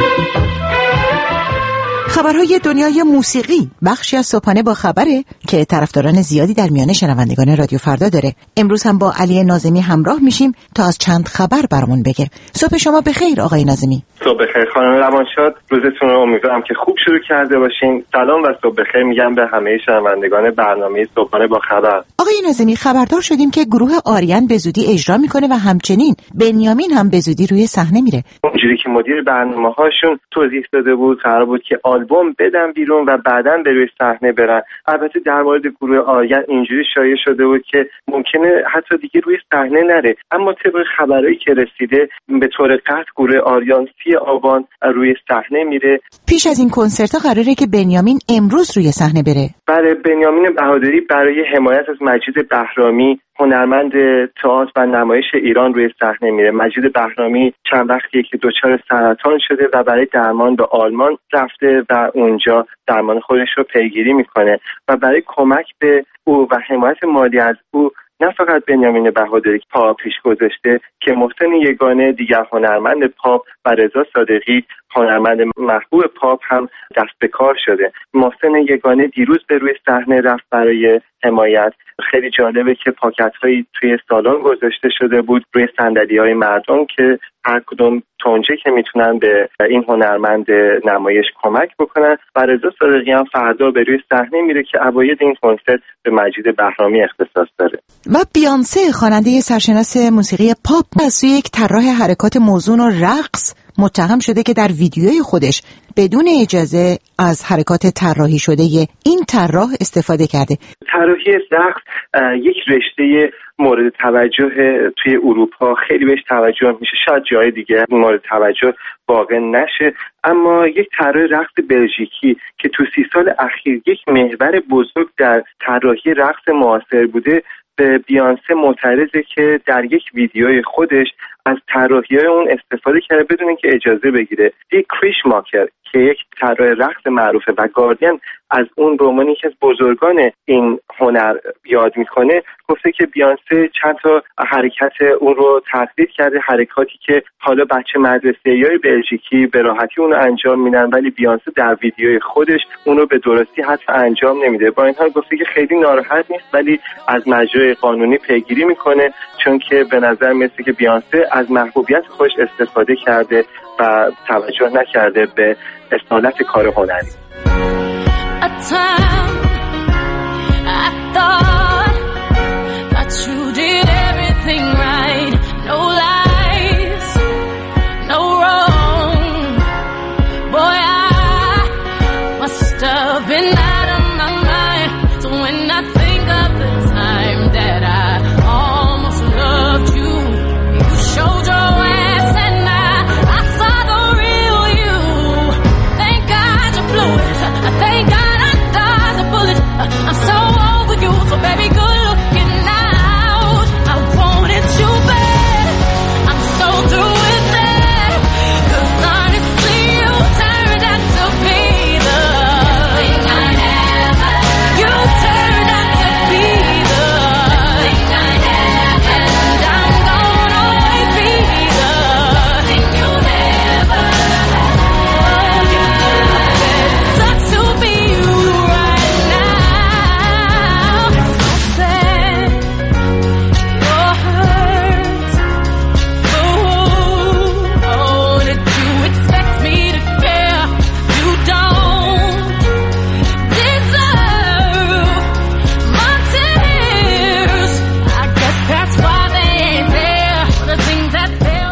خبرهای دنیای موسیقی بخشی از صبحانه با خبره که طرفداران زیادی در میان شنوندگان رادیو فردا داره. امروز هم با علی ناظمی همراه میشیم تا از چند خبر برامون بگه. صبح شما بخیر آقای ناظمی. صبح بخیر خانم روانشاد، روزتون رو امیدوارم که خوب شروع کرده باشین. سلام و صبح بخیر میگم به همه شنوندگان برنامه صبحانه با خبر. آقای ناظمی خبردار شدیم که گروه آریان به زودی اجرا میکنه و همچنین بنیامین هم به زودی روی صحنه میره. اونجوری که مدیر برنامه‌هاشون توضیح داده بود قرار بود که آلبوم بدن بیرون و بعداً به روی صحنه برن. البته در مورد گروه آریان اینجوری شایع شده بود که ممکنه حتی دیگه روی صحنه نره، اما طبق خبرایی که رسیده به طور قطع گروه آریان سی آبان روی صحنه میره. پیش از این کنسرت ها قراره که بنیامین امروز روی صحنه بره. برای بنیامین بهادری برای حمایت از مجید بهرامی هنرمند تئاتر و نمایش ایران روی صحنه میره. مجید بهرامی چند وقتیه که دچار سرطان شده و برای درمان به آلمان رفته و اونجا درمان خودش رو پیگیری میکنه و برای کمک به او و حمایت مالی از او نه فقط بنیامین بهادری پا پیش گذاشته که محسن یگانه دیگر هنرمند پاپ و رضا صادقی هنرمند محبوب پاپ هم دست به کار شده. محسن یگانه دیروز به روی صحنه رفت برای حمایت. خیلی جالبه که پاکت‌هایی توی سالن گذاشته شده بود روی صندلی‌های مردم که هر کدوم تونجه که میتونن به این هنرمند نمایش کمک بکنن و رضا صادقی هم فردا به روی صحنه میره که اوایل این کنسرت به مجید بهرامی اختصاص داره. و بیانسه خواننده سرشناس موسیقی پاپ از سوی یک طراح حرکات موزون و رقص متهم شده که در ویدیوی خودش بدون اجازه از حرکات طراحی شده این طراح استفاده کرده. طراحی رقص یک رشته مورد توجه توی اروپا، خیلی بهش توجه میشه، شاید جای دیگه مورد توجه واقع نشه، اما یک طراح رقص بلژیکی که تو سی سال اخیر یک محور بزرگ در طراحی رقص معاصر بوده به بیانسه معترضه که در یک ویدیوی خودش از طراحی‌های اون استفاده کرده بدون اینکه اجازه بگیره. دیک کریش ماکر که یک طراح رقص معروفه و گاردین از اون به عنوان یکی از بزرگان این هنر یاد میکنه، گفته که بیانسه چند تا حرکت اون رو تقلید کرده، حرکاتی که حالا بچه مدرسه‌ای بلژیکی به راحتی اون رو انجام میدن ولی بیانسه در ویدیوی خودش اون رو به درستی حتی انجام نمیده. با این حال گفته که خیلی ناراحت نیست ولی از مجرای قانونی پیگیری میکنه، چون که به نظر میاد که بیانسه از محبوبیت خودش استفاده کرده و توجه نکرده به اصالت کار هنری.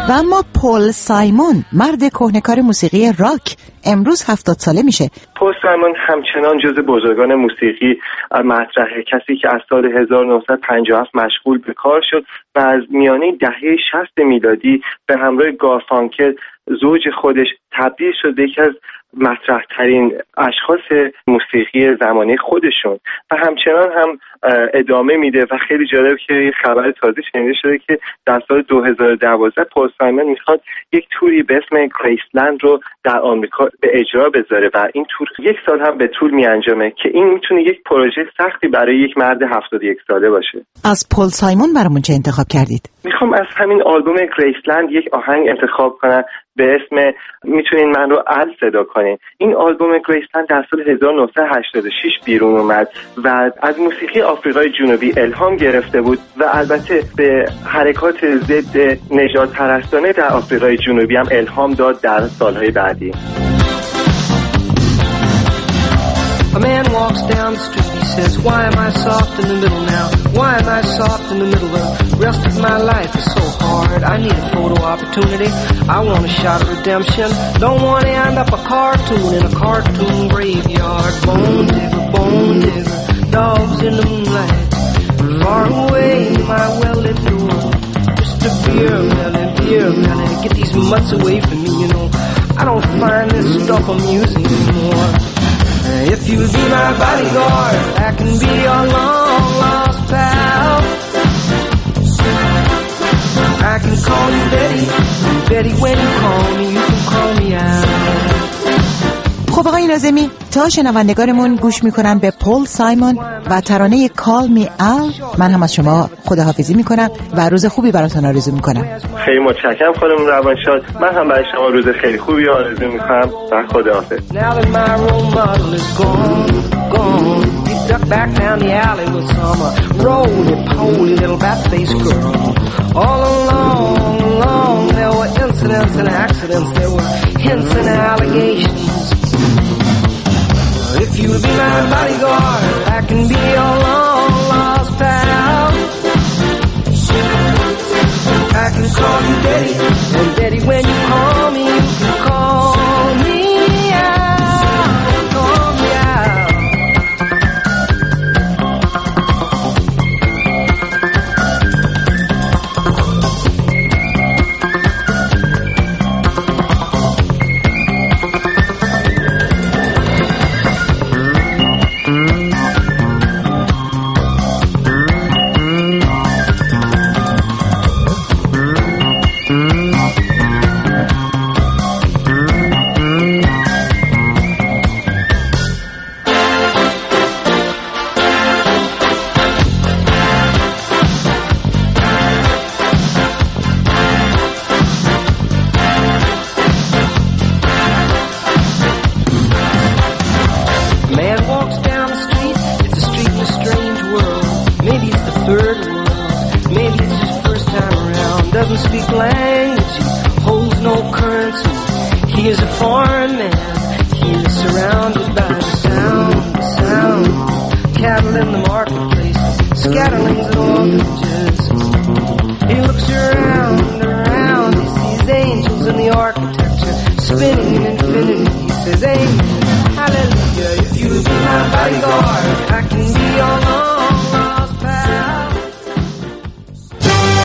و اما پل سایمون، مرد کهنه‌کار موسیقی راک، امروز هفتاد ساله میشه. پل سایمون همچنان جز بزرگان موسیقی مطرحه، کسی که از سال هزار و نهصد و پنجاه و هفت مشغول به کار شد و از میانه دهه شصت میلادی به همراه گارفانکل زوج خودش تبدیل شد به یکی از مطرح ترین اشخاص موسیقی زمانه خودشون و همچنان هم ادامه میده. و خیلی جالب که یه خبر تازه شنیده شده که در سال دو هزار و دوازده پل سایمون میخواد یک توری به اسم گریسلند رو در آمریکا به اجرا بذاره و این تور یک سال هم به طول میانجامه که این میتونه یک پروژه سختی برای یک مرد هفتاد و یک ساله باشه. از پل سایمون برامون چه انتخاب کردید؟ میخوام از همین آلبوم گریسلند یک آهنگ انتخاب کنم به اسم میتونین من رو ال صدا کنین. این آلبوم گریسلند در سال هزار و نهصد و هشتاد و شش بیرون اومد و از موسیقی آفریقای جنوبی الهام گرفته بود و البته به حرکات ضد نژاد پرستانه در آفریقای جنوبی هم الهام داد در سالهای بعدی. A man walks down the street, he says, why am I soft in the middle now? Why am I soft in the middle? The rest of my life is so hard. I need a photo opportunity. I want a shot of redemption. Don't want to end up a cartoon in a cartoon graveyard. Bone digger, bone digger, dogs in the moonlight. Far away, my well-lit door. Just a beer melon, beer melon. Get these mutts away from me, you know. I don't find this stuff amusing anymore. If you'll be my bodyguard, I can be your long lost pal. I can call you Betty, Betty when you call me, you can call me out. خب آقای ناظمی، تا شنوندگانمون گوش میکنن به پل سایمون و ترانه کال می آل، من هم از شما خداحافظی میکنم و روز خوبی براتون آرزو میکنم. خیلی متشکرم خانم روانشاد، من هم برای شما روز خیلی خوبی آرزو میکنم و خداحافظ. Duck back down the alley with some uh, roly-poly little bat-faced girl. All along, along, there were incidents and accidents. There were hints and allegations. If you'll be my bodyguard, I can be your long-lost pal. I can call you Daddy, and Daddy, when you call me, you can call me out, call me out. Hallelujah, if you be my bodyguard, I can be your long